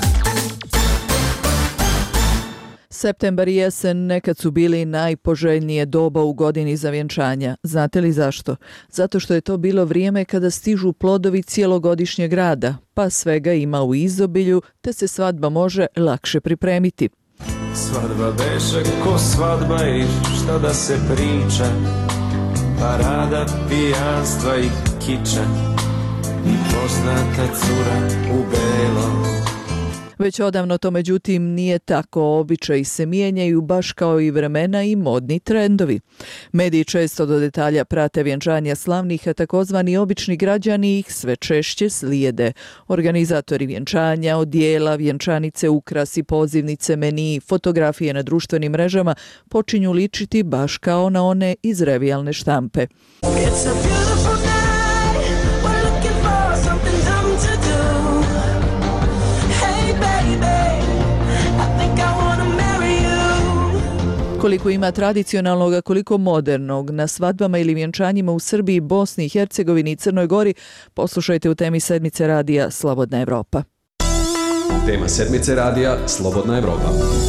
Septembar i jesen nekad su bili najpoželjnije doba u godini za vjenčanja. Znate li zašto? Zato što je to bilo vrijeme kada stižu plodovi cijelogodišnjeg rada, pa svega ima u izobilju, te se svadba može lakše pripremiti. Svadba beše ko svadba i šta da se priča, parada pijanstva i kiča i poznata cura u belom. Već odavno to međutim nije tako, običaji se mijenjaju baš kao i vremena i modni trendovi. Mediji često do detalja prate vjenčanja slavnih, a takozvani obični građani ih sve češće slijede. Organizatori vjenčanja, odijela, vjenčanice, ukrasi, pozivnice, meniji, fotografije na društvenim mrežama počinju ličiti baš kao na one iz revijalne štampe. It's a beautiful night, we're looking for something dumb to do. Koliko ima tradicionalnog, a koliko modernog na svadbama ili vjenčanjima u Srbiji, Bosni i Hercegovini i Crnoj Gori, poslušajte u temi sedmice radija Slobodna Evropa. Tema sedmice radija Slobodna Evropa.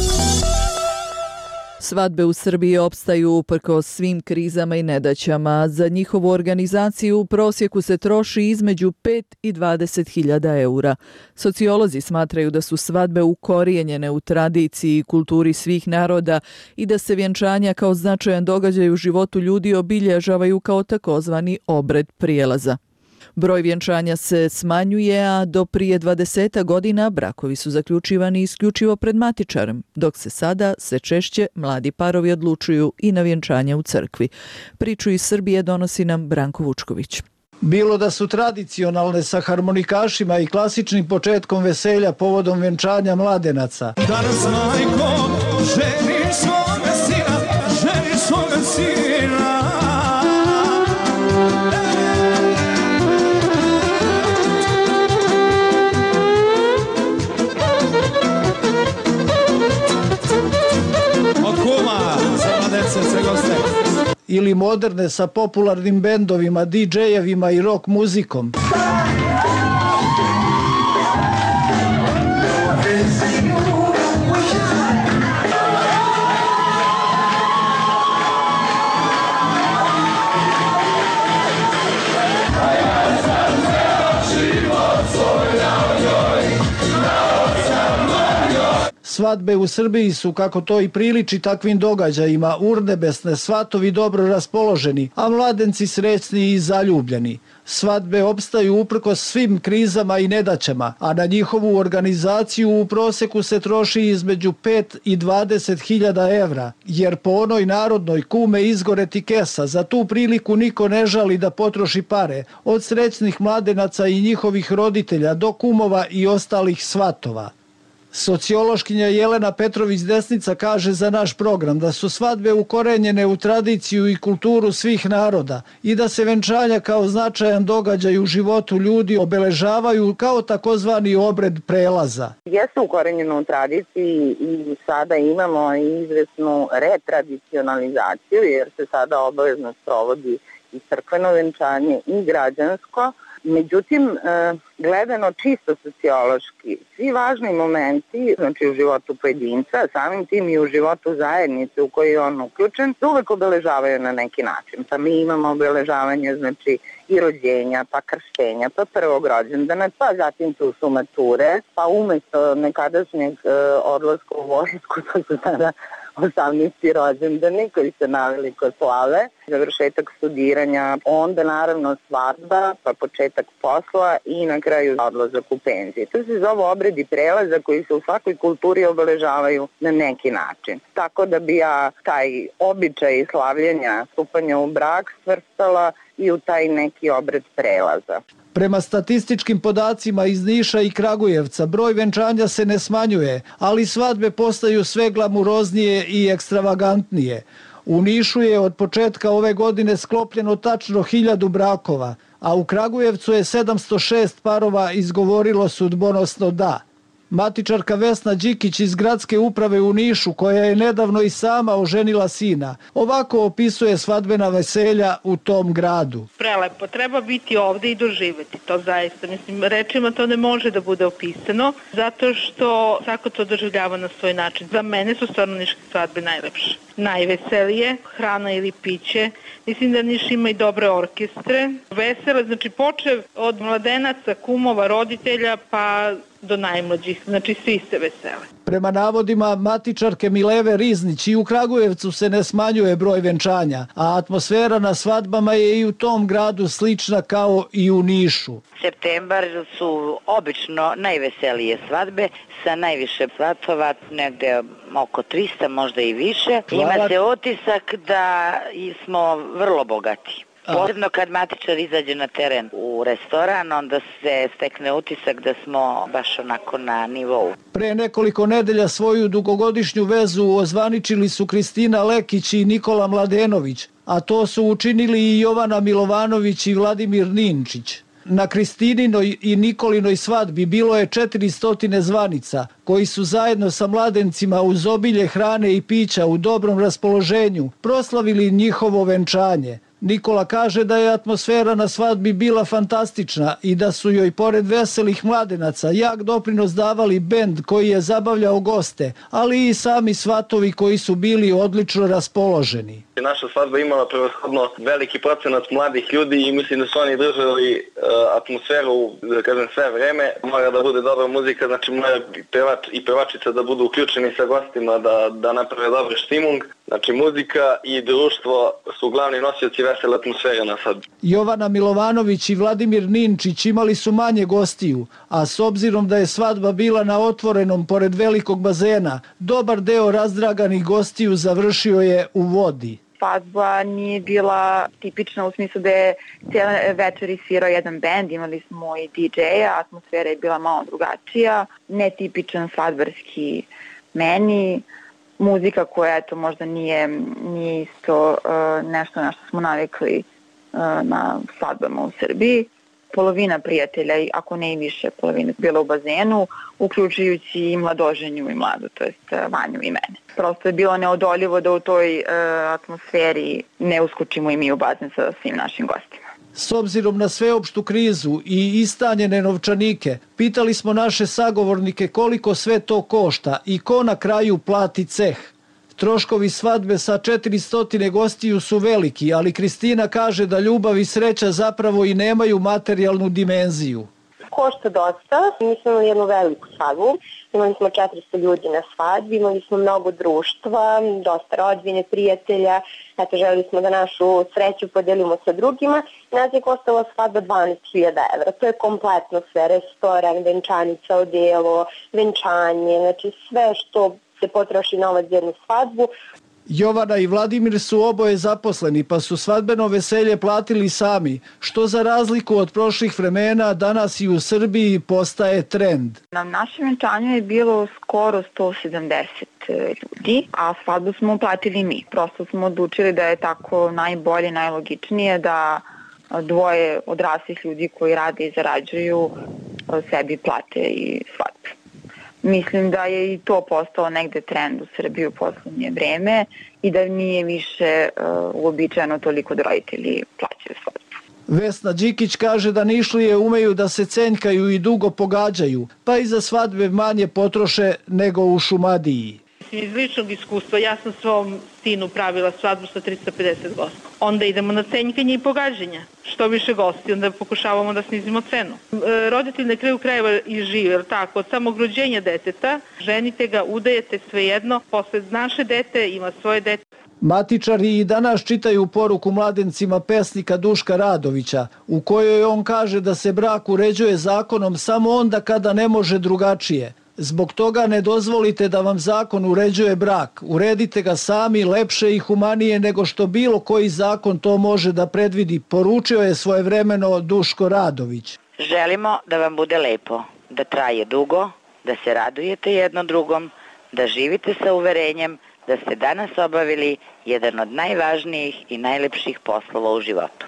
Svadbe u Srbiji opstaju uprkos svim krizama i nedaćama. Za njihovu organizaciju u prosjeku se troši između 5 i 20.000 eura. Sociolozi smatraju da su svadbe ukorijenjene u tradiciji i kulturi svih naroda i da se vjenčanja kao značajan događaj u životu ljudi obilježavaju kao takozvani obred prijelaza. Broj vjenčanja se smanjuje, a do prije 20 godina brakovi su zaključivani isključivo pred matičarem, dok se sada sve češće mladi parovi odlučuju i na vjenčanja u crkvi. Priču iz Srbije donosi nam Branko Vučković. Bilo da su tradicionalne sa harmonikašima i klasičnim početkom veselja povodom vjenčanja mladenaca. Danas, majko, ženi svoga sina, ženi svoga sina. Ili moderne sa popularnim bendovima, DJ-evima i rock muzikom. Svadbe u Srbiji su, kako to i priliči takvim događajima, urnebesne, svatovi dobro raspoloženi, a mladenci srećni i zaljubljeni. Svadbe opstaju uprkos svim krizama i nedaćama, a na njihovu organizaciju u proseku se troši između 5 i 20.000 evra, jer po onoj narodnoj kume izgoreti kesa, za tu priliku niko ne žali da potroši pare, od srećnih mladenaca i njihovih roditelja do kumova i ostalih svatova. Sociološkinja Jelena Petrović-Desnica kaže za naš program da su svadbe ukorenjene u tradiciju i kulturu svih naroda i da se venčanja kao značajan događaj u životu ljudi obeležavaju kao takozvani obred prelaza. Jeste ukorenjeno u tradiciji i sada imamo izvesnu retradicionalizaciju jer se sada obavezno sprovodi i crkveno venčanje i građansko. Međutim, gledano čisto sociološki, svi važni momenti, znači u životu pojedinca, samim tim i u životu zajednice u kojoj je on uključen, se uvek obeležavaju na neki način. Pa mi imamo obeležavanje, znači, i rođenja, pa krštenja, pa prvog rođendana, pa zatim tu su mature, pa umesto nekadašnjeg odlaska u vojsku, to su tada 18. rođendani koji se naveliko slave, završetak studiranja, onda naravno svadba, pa početak posla i na kraju odlazak u penziju. To se zove obredi prelaza koji se u svakoj kulturi obeležavaju na neki način. Tako da bi ja taj običaj slavljenja stupanja u brak svrstala i u taj neki obred prelaza. Prema statističkim podacima iz Niša i Kragujevca, broj venčanja se ne smanjuje, ali svadbe postaju sve glamuroznije i ekstravagantnije. U Nišu je od početka ove godine sklopljeno tačno 1000 brakova, a u Kragujevcu je 706 parova izgovorilo sudbonosno da. Matičarka Vesna Đikić iz gradske uprave u Nišu, koja je nedavno i sama oženila sina, ovako opisuje svadbena veselja u tom gradu. Prelepo, treba biti ovde i doživeti to zaista. Mislim, rečima to ne može da bude opisano, zato što svako to doživljava na svoj način. Za mene su stvarno niške svadbe najlepše. Najveselije, hrana ili piće. Mislim da Niš ima i dobre orkestre. Vesele, znači počev od mladenaca, kumova, roditelja, pa do najmlađih, znači svi se vesele. Prema navodima matičarke Mileve Riznić, i u Kragujevcu se ne smanjuje broj venčanja, a atmosfera na svadbama je i u tom gradu slična kao i u Nišu. Septembar su obično najveselije svadbe sa najviše svatova, negde oko 300, možda i više. Ima se utisak da smo vrlo bogati. Posebno kad matičar izađe na teren u restoran, onda se stekne utisak da smo baš onako na nivou. Pre nekoliko nedelja svoju dugogodišnju vezu ozvaničili su Kristina Lekić i Nikola Mladenović, a to su učinili i Jovana Milovanović i Vladimir Ninčić. Na Kristininoj i Nikolinoj svadbi bilo je 400 zvanica, koji su zajedno sa mladencima uz obilje hrane i pića u dobrom raspoloženju proslavili njihovo venčanje. Nikola kaže da je atmosfera na svadbi bila fantastična i da su joj pored veselih mladenaca jak doprinos davali bend koji je zabavljao goste, ali i sami svatovi koji su bili odlično raspoloženi. Naša svadba imala prevashodno veliki procenat mladih ljudi i mislim da su oni držali atmosferu, da kažem, sve vreme. Mora da bude dobra muzika, znači mora pevač i pevačica da budu uključeni sa gostima, da naprave dobar štimung. Znači muzika i društvo su glavni nosioci vesele atmosfere na svadbi. Jovana Milovanović i Vladimir Ninčić imali su manje gostiju, a s obzirom da je svadba bila na otvorenom pored velikog bazena, dobar deo razdraganih gostiju završio je u vodi. Svadba nije bila tipična u smislu da je cijela večer svirao jedan bend, imali smo i DJ-a, atmosfera je bila malo drugačija, netipičan svadbarski meni, muzika koja eto možda nije isto nešto na što smo navikli na svadbama u Srbiji. Polovina prijatelja, ako ne i više polovine, bila u bazenu, uključujući i mladoženju i mladu, to jest Vanju i mene. Prosto je bilo neodoljivo da u toj atmosferi ne uskočimo i mi u bazen sa svim našim gostima. S obzirom na sveopštu krizu i istanjene novčanike, pitali smo naše sagovornike koliko sve to košta i ko na kraju plati ceh. Troškovi svadbe sa 400 gostiju su veliki, ali Kristina kaže da ljubav i sreća zapravo i nemaju materijalnu dimenziju. Košta dosta, mi smo imali jednu veliku svadbu, imali smo 400 ljudi na svadbi, imali smo mnogo društva, dosta rodbine, prijatelja, eto želeli smo da našu sreću podelimo sa drugima. Nas je koštala svadba 12.000 evra, to je kompletno sve, restoran, venčanica, odelo, venčanje, znači sve što se potroši novac za jednu svadbu. Jovana i Vladimir su oboje zaposleni, pa su svadbeno veselje platili sami, što za razliku od prošlih vremena danas i u Srbiji postaje trend. Na našem venčanju je bilo skoro 170 ljudi, a svadbu smo platili mi. Prosto smo odlučili da je tako najbolje, najlogičnije da dvoje odraslih ljudi koji rade i zarađuju sebi plate i svadbu. Mislim da je i to postalo negde trend u Srbiji u poslednje vreme i da nije više uobičajeno toliko da roditelji plaćaju svadbu. Vesna Đikić kaže da Nišlije umeju da se cenjkaju i dugo pogađaju, pa i za svadbe manje potroše nego u Šumadiji. Iz ličnog iskustva ja sam svom sinu pravila svadbu sa 350 gosti. Onda idemo na cenjkanje i pogađanja. Što više gosti, onda pokušavamo da snizimo cenu. Roditelj na kraju krajeva i žive, jer tako, od samog rođenja deteta, ženite ga, udajete svejedno, posle naše dete ima svoje dete. Matičari i danas čitaju poruku mladencima pesnika Duška Radovića, u kojoj on kaže da se brak uređuje zakonom samo onda kada ne može drugačije. Zbog toga ne dozvolite da vam zakon uređuje brak. Uredite ga sami, lepše i humanije nego što bilo koji zakon to može da predvidi, poručio je svojevremeno Duško Radović. Želimo da vam bude lepo, da traje dugo, da se radujete jedno drugom, da živite sa uverenjem da ste danas obavili jedan od najvažnijih i najlepših poslova u životu.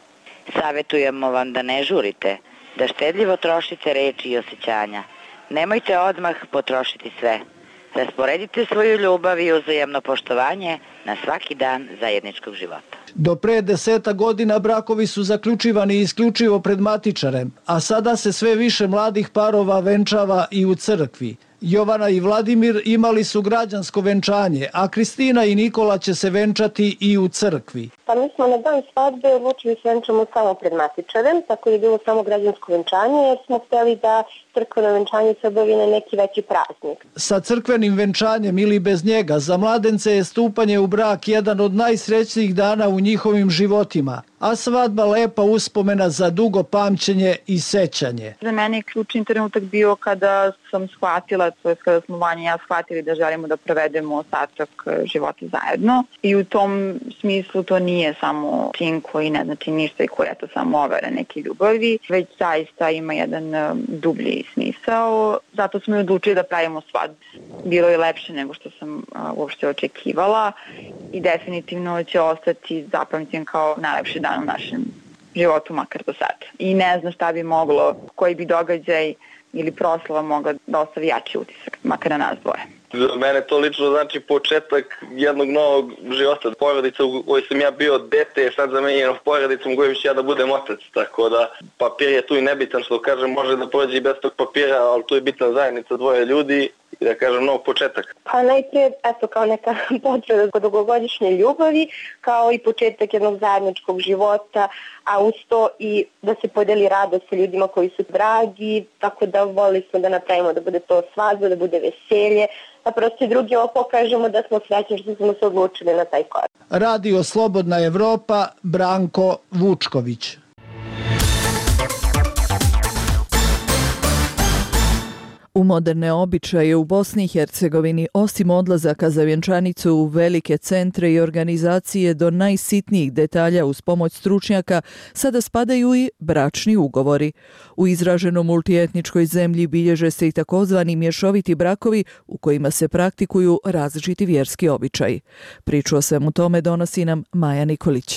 Savetujemo vam da ne žurite, da štedljivo trošite reči i osjećanja. Nemojte odmah potrošiti sve. Rasporedite svoju ljubav i uzajamno poštovanje na svaki dan zajedničkog života. Do pre 10 godina brakovi su zaključivani isključivo pred matičarem, a sada se sve više mladih parova venčava i u crkvi. Jovana i Vladimir imali su građansko venčanje, a Kristina i Nikola će se venčati i u crkvi. Pa mi smo na dan svadbe odlučili se venčamo samo pred matičarem, tako je bilo samo građansko venčanje, jer smo hteli da crkveno venčanje se obavi na neki veći praznik. Sa crkvenim venčanjem ili bez njega, za mladence je stupanje u brak jedan od najsrećnijih dana u njihovim životima, a svadba lepa uspomena za dugo pamćenje i sećanje. Za mene je ključni trenutak bio kada sam shvatila, kada smo Vanja i ja shvatili da želimo da provedemo ostatak života zajedno. I u tom smislu to nije samo čin koji ne znači ništa i koji je to samo overe neke ljubavi, već zaista ima jedan dublji smisao. Zato smo i odlučili da pravimo svadbu. Bilo je lepše nego što sam uopšte očekivala i definitivno će ostati zapamćen kao najlepši dan u našem životu, makar do sada. I ne znam šta bi moglo, koji bi događaj ili proslava mogla da ostavi jači utisak, makar na nas dvoje. Za mene to lično znači početak jednog novog života. Porodica u kojoj sam ja bio dete je sad zamenjeno porodicom u kojoj ću ja da budem otac. Tako da papir je tu i nebitan, što kažem, može da prođe i bez tog papira, ali tu je bitna zajednica dvoje ljudi i da kažem nov početak. Pa najprije, eto, kao neka potreba dugogodišnje ljubavi, kao i početak jednog zajedničkog života, a uz to i da se podeli radost sa ljudima koji su dragi, tako da volili smo da napravimo da bude to svadba, da bude veselje, da prosto drugima pokažemo da smo srećni što smo se odlučili na taj korak. Radio Slobodna Evropa, Branko Vučković. U moderne običaje u Bosni i Hercegovini, osim odlazaka za vjenčanicu u velike centre i organizacije do najsitnijih detalja uz pomoć stručnjaka, sada spadaju i bračni ugovori. U izraženo multietničkoj zemlji bilježe se i takozvani mješoviti brakovi u kojima se praktikuju različiti vjerski običaji. Priču o svemu tome donosi nam Maja Nikolić.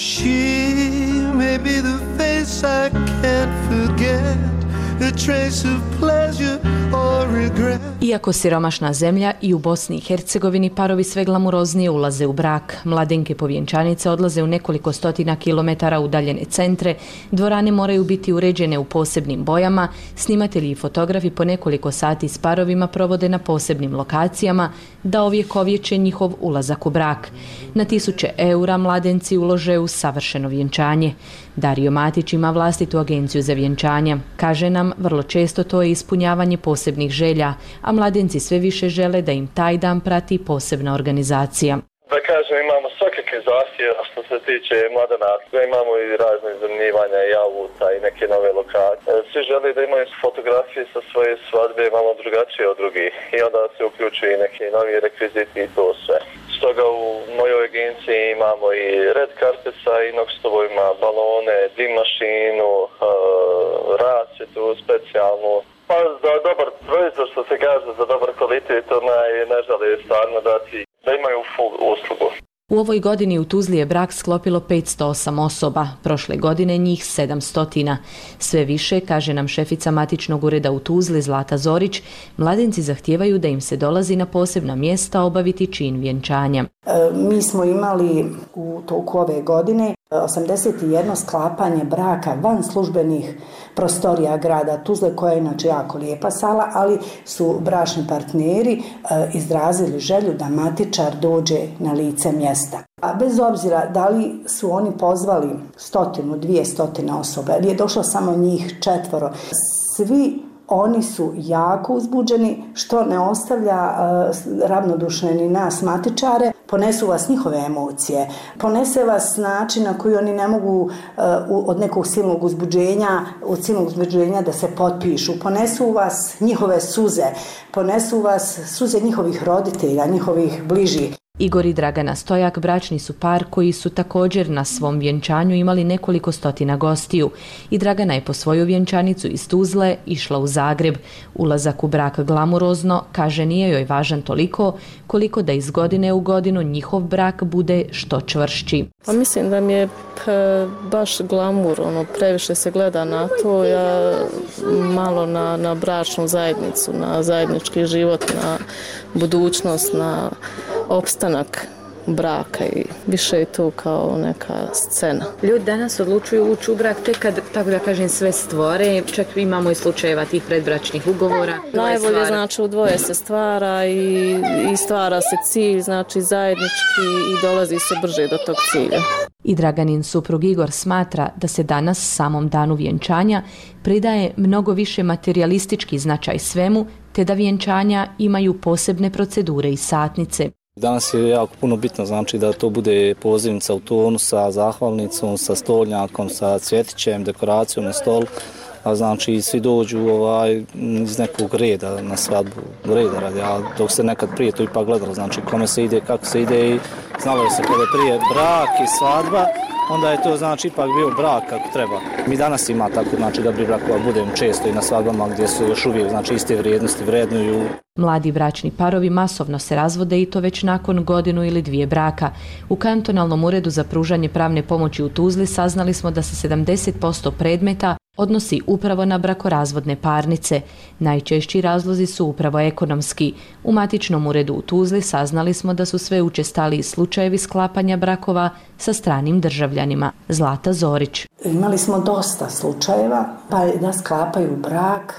Iako siromašna zemlja, i u Bosni i Hercegovini parovi sve glamuroznije ulaze u brak. Mladenke povjenčanice odlaze u nekoliko stotina kilometara udaljene centre, dvorane moraju biti uređene u posebnim bojama, snimatelji i fotografi po nekoliko sati s parovima provode na posebnim lokacijama da ovjekovječe njihov ulazak u brak. Na 1000 eura mladenci ulože u savršeno vjenčanje. Dario Matić ima vlastitu agenciju za vjenčanja. Kaže nam, vrlo često to je ispunjavanje posebnih želja, a mladenci sve više žele da im taj dan prati posebna organizacija. Da kažem, imamo svakakve zahtjeve što se tiče mladenaca, imamo i razne zanimanja i avuta i neke nove lokacije. Svi žele da imaju fotografije sa svoje svadbe malo drugačije od drugih i onda se uključuju i neki novi rekviziti i to sve. Što toga u mojoj agenciji imamo i red carpet sa inokstovima, balone, dim mašinu, rasvjetu specijalnu. Pa za dobar proizvod, što se kaže, za dobar kvalitet, ne žele stvarno dati da imaju full uslugu. U ovoj godini u Tuzli je brak sklopilo 508 osoba, prošle godine njih 700. Sve više, kaže nam šefica matičnog ureda u Tuzli Zlata Zorić, mladenci zahtijevaju da im se dolazi na posebna mjesta obaviti čin vjenčanja. Mi smo imali u toku ove godine 81 sklapanje braka van službenih prostorija grada Tuzle, koja je inače jako lijepa sala, ali su bračni partneri izrazili želju da matičar dođe na lice mjesta. A bez obzira da li su oni pozvali 100, 200 osoba, ili je došlo samo njih 4, svi oni su jako uzbuđeni, što ne ostavlja ravnodušne ni nas matičare. Ponesu vas njihove emocije, ponese vas način na koji oni ne mogu od nekog silnog uzbuđenja da se potpišu. Ponesu vas njihove suze, ponesu vas suze njihovih roditelja, njihovih bližih. Igor i Dragana Stojak bračni su par koji su također na svom vjenčanju imali nekoliko stotina gostiju i Dragana je po svoju vjenčanicu iz Tuzle išla u Zagreb. Ulazak u brak glamurozno, kaže, nije joj važan toliko koliko da iz godine u godinu njihov brak bude što čvršći. Pa mislim da mi je baš glamur, previše se gleda na to, ja malo na bračnu zajednicu, na zajednički život, na budućnost, na opstanak braka i više je to kao neka scena. Ljudi danas odlučuju ući u brak tek kad, tako da kažem, sve stvore, čak imamo i slučajeva tih predbračnih ugovora. Najbolje znači u dvoje se stvara i stvara se cilj, znači zajednički, i dolazi se brže do tog cilja. I Draganin suprug Igor smatra da se danas samom danu vjenčanja pridaje mnogo više materijalistički značaj svemu, te da vjenčanja imaju posebne procedure i satnice. Danas je jako puno bitno, znači da to bude pozivnica u tonu sa zahvalnicom, sa stolnjakom, sa cvjetićem, dekoracijom na stolu, a znači svi dođu iz nekog reda na svadbu, reda radi, a dok se nekad prije to ipak gledalo, znači kome se ide, kako se ide, i znalo se kada je prije brak i svadba, onda je to znači ipak bio brak kako treba. Mi danas ima tako, znači dobri brakova budemo često i na svadbama gdje su još uvijek znači iste vrijednosti vrednuju. Mladi bračni parovi masovno se razvode i to već nakon godinu ili dvije braka. U kantonalnom uredu za pružanje pravne pomoći u Tuzli saznali smo da se 70% predmeta odnosi upravo na brakorazvodne parnice. Najčešći razlozi su upravo ekonomski. U matičnom uredu u Tuzli saznali smo da su sve učestaliji slučajevi sklapanja brakova sa stranim državljanima. Zlata Zorić. Imali smo dosta slučajeva pa da sklapaju brak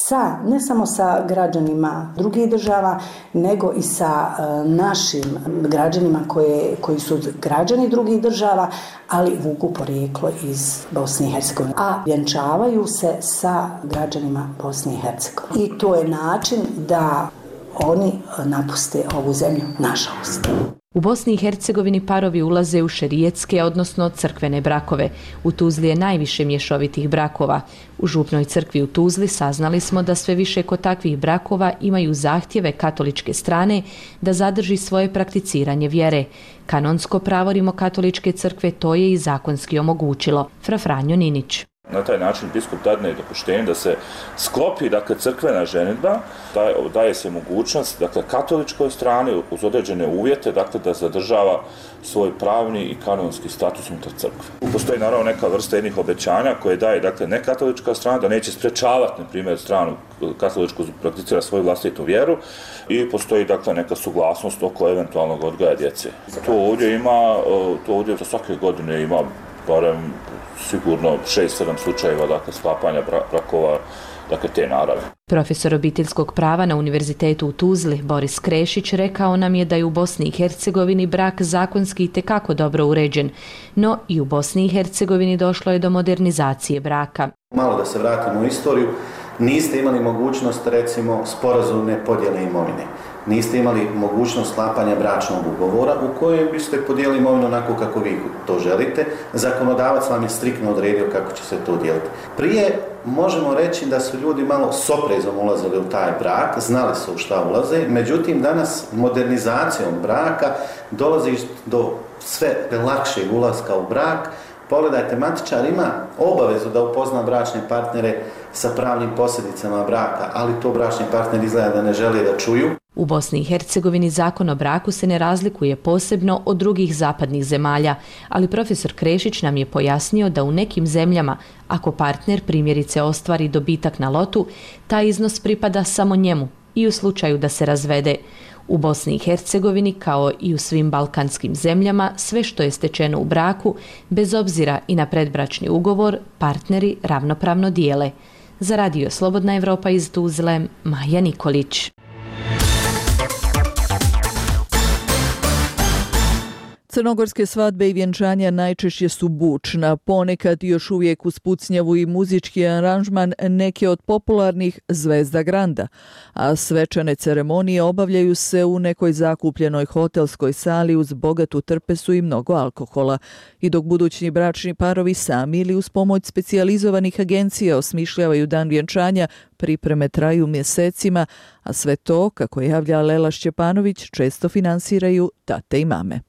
ne samo sa građanima drugih država, nego i sa našim građanima koji su građani drugih država, ali vuku porijeklo iz Bosne i Hercegovine. A vjenčavaju se sa građanima Bosne i Hercegovine. I to je način da oni napuste ovu zemlju, nažalost. U Bosni i Hercegovini parovi ulaze u šerijetske, odnosno crkvene brakove. U Tuzli je najviše mješovitih brakova. U župnoj crkvi u Tuzli saznali smo da sve više kod takvih brakova imaju zahtjeve katoličke strane da zadrži svoje prakticiranje vjere. Kanonsko pravo Rimokatoličke crkve to je i zakonski omogućilo. Fra Franjo Ninić. Na taj način biskup dadne dopuštenje da se sklopi crkvena ženidba, daje se mogućnost katoličkoj strani uz određene uvjete da zadržava svoj pravni i kanonski status unutar crkve. Postoji naravno neka vrsta jednih obećanja koje daje nekatolička strana da neće sprečavati, na primjer, stranu katoličku prakticira svoju vlastitu vjeru, i postoji neka suglasnost oko eventualnog odgoja djece. To ovdje za svake godine ima barem sigurno 6-7 slučajeva sklapanja brakova te narave. Profesor obiteljskog prava na Univerzitetu u Tuzli, Boris Krešić, rekao nam je da je u Bosni i Hercegovini brak zakonski itekako dobro uređen, no i u Bosni i Hercegovini došlo je do modernizacije braka. Malo da se vratimo u istoriju, niste imali mogućnost, recimo, sporazumne podjele imovine. niste imali mogućnost sklapanja bračnog ugovora u kojem biste podijelili imovinu onako kako vi to želite. Zakonodavac vam je striktno odredio kako će se to dijeliti. Prije možemo reći da su ljudi malo s oprezom ulazili u taj brak, znali su u šta ulaze, međutim danas modernizacijom braka dolazi do sve lakšeg ulaska u brak. Pogledajte, matičar ima obavezu da upozna bračne partnere sa pravnim posljedicama braka, ali to bračni partner izgleda da ne žele da čuju. U Bosni i Hercegovini zakon o braku se ne razlikuje posebno od drugih zapadnih zemalja, ali profesor Krešić nam je pojasnio da u nekim zemljama, ako partner primjerice ostvari dobitak na lotu, taj iznos pripada samo njemu i u slučaju da se razvede. U Bosni i Hercegovini, kao i u svim balkanskim zemljama, sve što je stečeno u braku, bez obzira i na predbračni ugovor, partneri ravnopravno dijele. Za Radio Slobodna Evropa iz Tuzle, Maja Nikolić. Crnogorske svadbe i vjenčanja najčešće su bučna, ponekad još uvijek uz pucnjavu i muzički aranžman neke od popularnih zvezda granda, a svečane ceremonije obavljaju se u nekoj zakupljenoj hotelskoj sali uz bogatu trpesu i mnogo alkohola. I dok budući bračni parovi sami ili uz pomoć specijalizovanih agencija osmišljavaju dan vjenčanja, pripreme traju mjesecima, a sve to, kako javlja Lela Šćepanović, često finansiraju tate i mame.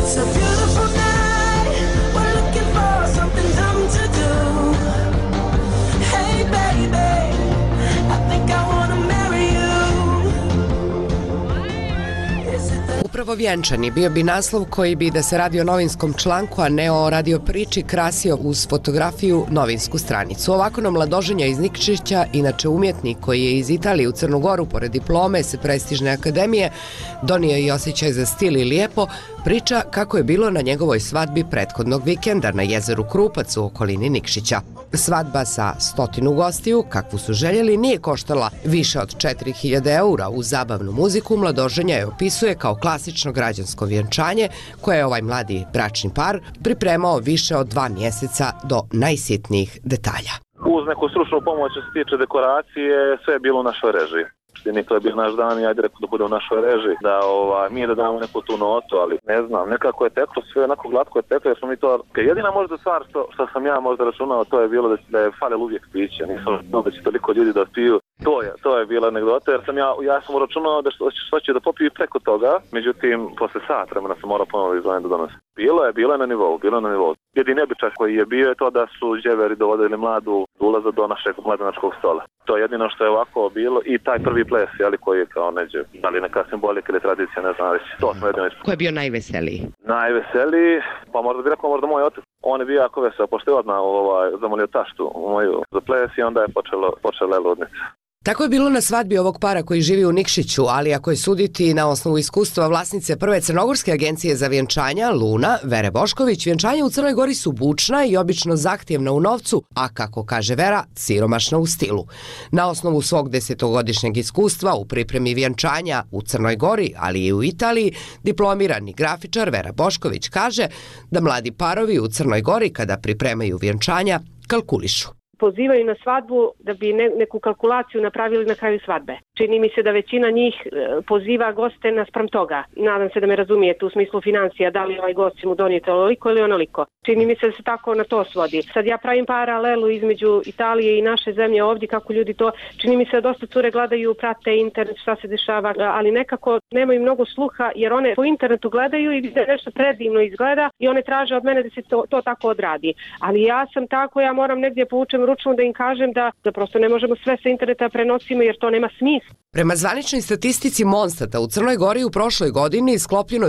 Upravo vjenčani bio bi naslov koji bi, da se radi o novinskom članku, a ne o radio priči, krasio uz fotografiju novinsku stranicu. Ovako nam mladoženja iz Nikšića, inače umjetnik koji je iz Italije u Crnu Goru pored diplome se prestižne akademije, donio i osjećaj za stil i lijepo, priča kako je bilo na njegovoj svadbi prethodnog vikenda na jezeru Krupac u okolini Nikšića. Svadba sa 100 gostiju, kakvu su željeli, nije koštala više od 4000 eura. U zabavnu muziku mladoženja je opisuje kao klasično građansko vjenčanje koje je ovaj mladi bračni par pripremao više od 2 mjeseca do najsitnijih detalja. Uz neku stručnu pomoć što se tiče dekoracije, sve je bilo u našoj režiji. To je bio naš dan i ajde rekao da bude u našoj režiji, da mi da damo neku tu notu, ali ne znam, nekako je teklo, sve onako glatko je teklo, jer smo mi to, jedina možda stvar što sam ja možda računao, to je bilo da je falilo uvijek piće, nisam da će toliko ljudi da piju, to je bila anegdota, jer ja sam računao da što će da popiju preko toga, međutim, posle sat vremena sam morao ponovo izvojiti da donosim. Bilo je na nivou. Jedini običaj koji je bio je to da su đeveri dovodili mladu ulaza do našeg mladenačkog stola. To je jedino što je ovako bilo i taj prvi ples, koji je kao neđe, ali neka simbolika ili tradicija, ne znam reći. To smo jedino ispravili. Ko je bio najveseliji? Najveseliji, pa možda moj otac. On je bio jako vesel, pošto je odmah zamolio taštu moju za ples i onda je počela ludnica. Tako je bilo na svadbi ovog para koji živi u Nikšiću, ali ako je suditi na osnovu iskustva vlasnice prve crnogorske agencije za vjenčanja, Luna, Vere Bošković, vjenčanja u Crnoj Gori su bučna i obično zahtjevna u novcu, a kako kaže Vera, siromašna u stilu. Na osnovu svog 10-godišnjeg iskustva u pripremi vjenčanja u Crnoj Gori, ali i u Italiji, diplomirani grafičar Vera Bošković kaže da mladi parovi u Crnoj Gori kada pripremaju vjenčanja kalkulišu. Pozivaju na svadbu da bi neku kalkulaciju napravili na kraju svadbe. Čini mi se da većina njih poziva goste naspram toga. Nadam se da me razumijete u smislu financija, da li ovaj gost će mu donijeti onoliko ili onoliko. Čini mi se da se tako na to svodi. Sad ja pravim paralelu između Italije i naše zemlje ovdje, kako ljudi to, čini mi se da dosta cure gledaju, prate internet, šta se dešava, ali nekako nemaju mnogo sluha jer one po internetu gledaju i vide nešto predivno izgleda i one traže od mene da se to tako odradi. Ali ja sam tako, ja moram negdje povučem ručno da im kažem da prosto ne možemo sve sa interneta prenosimo jer to nema smisla. Prema zvaničnoj statistici Monstata u Crnoj Gori u prošloj godini sklopljeno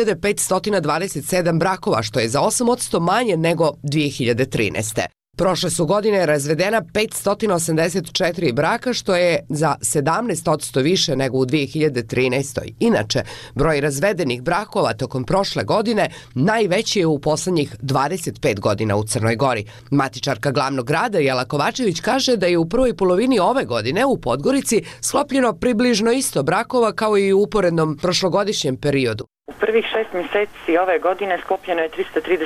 3527 brakova, što je za 8% manje nego 2013. Prošle su godine razvedena 584 braka, što je za 17% više nego u 2013. Inače, broj razvedenih brakova tokom prošle godine najveći je u poslednjih 25 godina u Crnoj Gori. Matičarka glavnog grada Jela Kovačević kaže da je u prvoj polovini ove godine u Podgorici sklopljeno približno isto brakova kao i u uporednom prošlogodišnjem periodu. U prvih 6 mjeseci ove godine sklopljeno je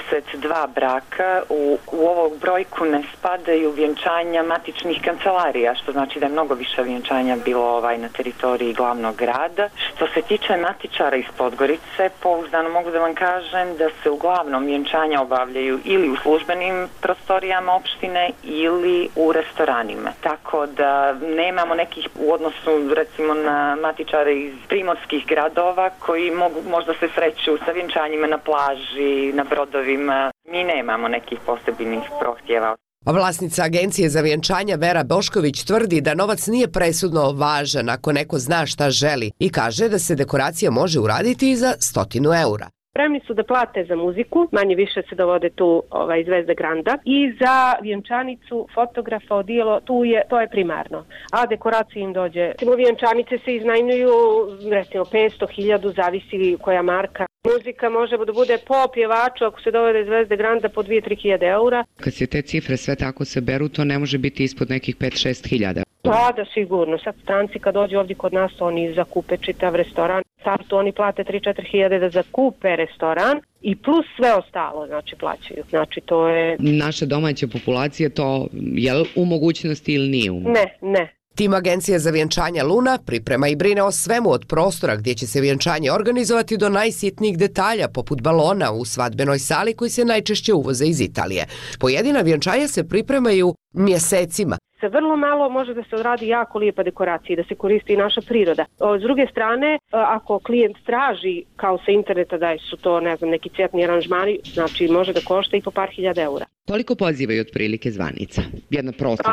332 braka. U ovog brojku ne spadaju vjenčanja matičnih kancelarija, što znači da je mnogo više vjenčanja bilo na teritoriji glavnog grada. Što se tiče matičara iz Podgorice, pouzdano mogu da vam kažem da se uglavnom vjenčanja obavljaju ili u službenim prostorijama opštine ili u restoranima. Tako da nemamo nekih u odnosu recimo na matičare iz primorskih gradova koji mogu možda se sreću sa vjenčanjima na plaži, na brodovima. Mi nemamo nekih posebnih prohtjeva. Vlasnica agencije za vjenčanja Vera Bošković tvrdi da novac nije presudno važan ako neko zna šta želi i kaže da se dekoracija može uraditi i za 100 eura. Spremni su da plate za muziku, manje više se dovode tu zvezde granda, i za vjenčanicu, fotografa, odijelo, to je primarno. A dekoracija im dođe. Vjenčanice se iznajmljuju recimo 500.000, zavisi koja marka. Muzika može da bude po pjevaču, ako se dovode zvezde granda, po 2-3 eura. Kad se te cifre sve tako saberu, to ne može biti ispod nekih 5-6 hiljada. Da, sigurno. Sad stranci kad dođu ovdje kod nas, oni zakupe čitav restoran. Startu oni plate 3-4 hiljade da zakupe restoran i plus sve ostalo, znači plaćaju. Znači to je... Naša domaća populacija to je u mogućnosti ili nije? Ne. Tim agencije za vjenčanja Luna priprema i brine o svemu od prostora gdje će se vjenčanje organizovati do najsitnijih detalja poput balona u svadbenoj sali koji se najčešće uvoze iz Italije. Pojedina vjenčanja se pripremaju mjesecima. Sa vrlo malo može da se odradi jako lijepa dekoracija i da se koristi i naša priroda. S druge strane, ako klijent traži kao sa interneta da su to neki cvjetni aranžmani, znači može da košta i po par hiljada eura. Koliko pozivaju otprilike zvanica? Jedna prosječna.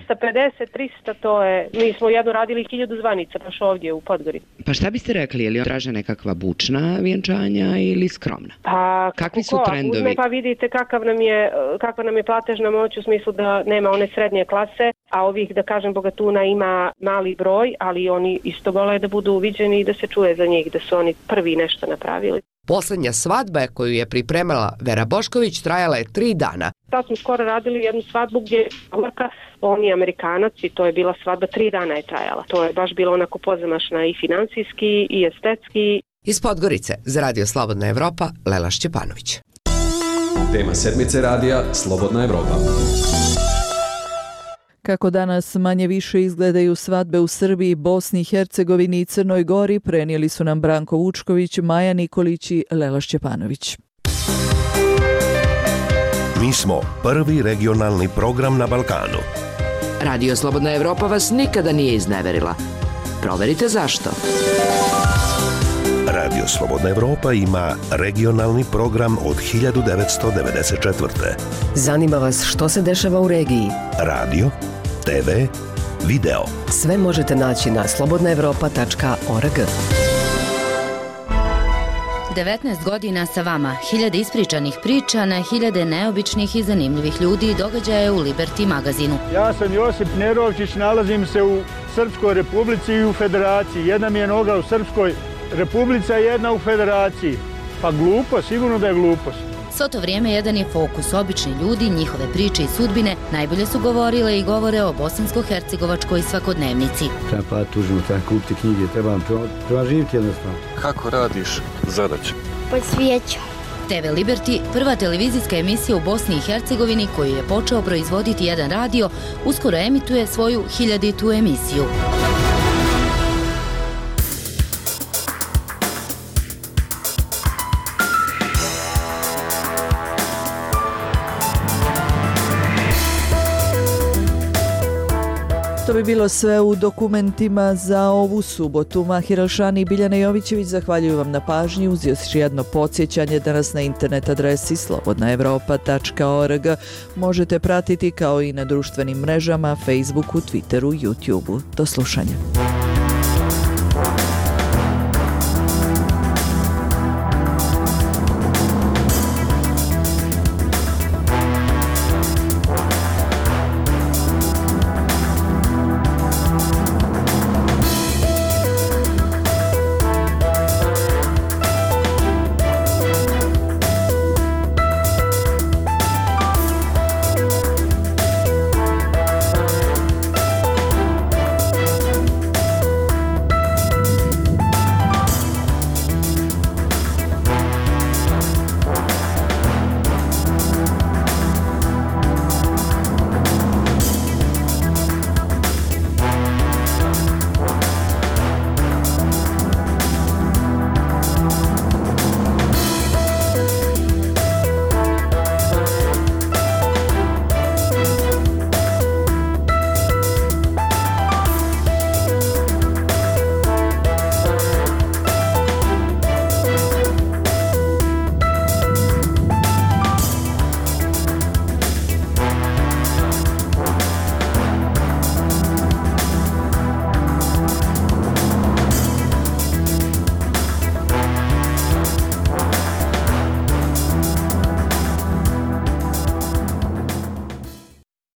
250, 300, to je... Mi smo jedno radili 1000 zvanica baš ovdje u Podgorici. Pa šta biste rekli, je li traže nekakva bučna vjenčanja ili skromna? Pa, kakvi su trendovi? Pa vidite kakva nam je platežna moć u smislu da nema one srednje klase, a ovih, da kažem, bogatuna ima mali broj, ali oni isto vole da budu uviđeni i da se čuje za njih, da su oni prvi nešto napravili. Posljednja svadba koju je pripremala Vera Bošković trajala je 3 dana. Sad smo skoro radili jednu svadbu gdje je on je Amerikanac i to je bila svadba 3 dana je trajala. To je baš bilo onako pozamašna i financijski i estetski. Iz Podgorice za Radio Slobodna Evropa, Lela Šćepanović. Tema sedmice radija Slobodna Evropa. Kako danas manje više izgledaju svadbe u Srbiji, Bosni i Hercegovini i Crnoj Gori, prenijeli su nam Branko Vučković, Maja Nikolić i Lela Šćepanović. Mi smo prvi regionalni program na Balkanu. Radio Slobodna Evropa vas nikada nije izneverila. Proverite zašto. Radio Slobodna Evropa ima regionalni program od 1994. Zanima vas što se dešava u regiji? Radio, TV, video. Sve možete naći na slobodnaevropa.org. 19 godina sa vama, 1000 ispričanih priča na 1000 neobičnih i zanimljivih ljudi i događaja u Liberty magazinu. Ja sam Josip Nerovčić, nalazim se u Srpskoj republici i u Federaciji. Jedna mi je noga u Srpskoj republici, a jedna u Federaciji. Pa glupo, sigurno da je glupost. Svo to vrijeme jedan je fokus. Obični ljudi, njihove priče i sudbine najbolje su govorile i govore o bosansko-hercegovačkoj svakodnevnici. Treba pa tužimo, treba kupiti knjige, treba živjeti jednostavno. Kako radiš zadaću? Pod svijećom. TV Liberty, prva televizijska emisija u Bosni i Hercegovini koju je počeo proizvoditi jedan radio, uskoro emituje svoju 1000. emisiju. To bi bilo sve u dokumentima za ovu subotu. Mahir Alšani i Biljana Jovićević zahvaljuju vam na pažnji uz još jedno podsjećanje da nas na internet adresi slobodnaevropa.org možete pratiti kao i na društvenim mrežama, Facebooku, Twitteru, YouTubeu. Do slušanja.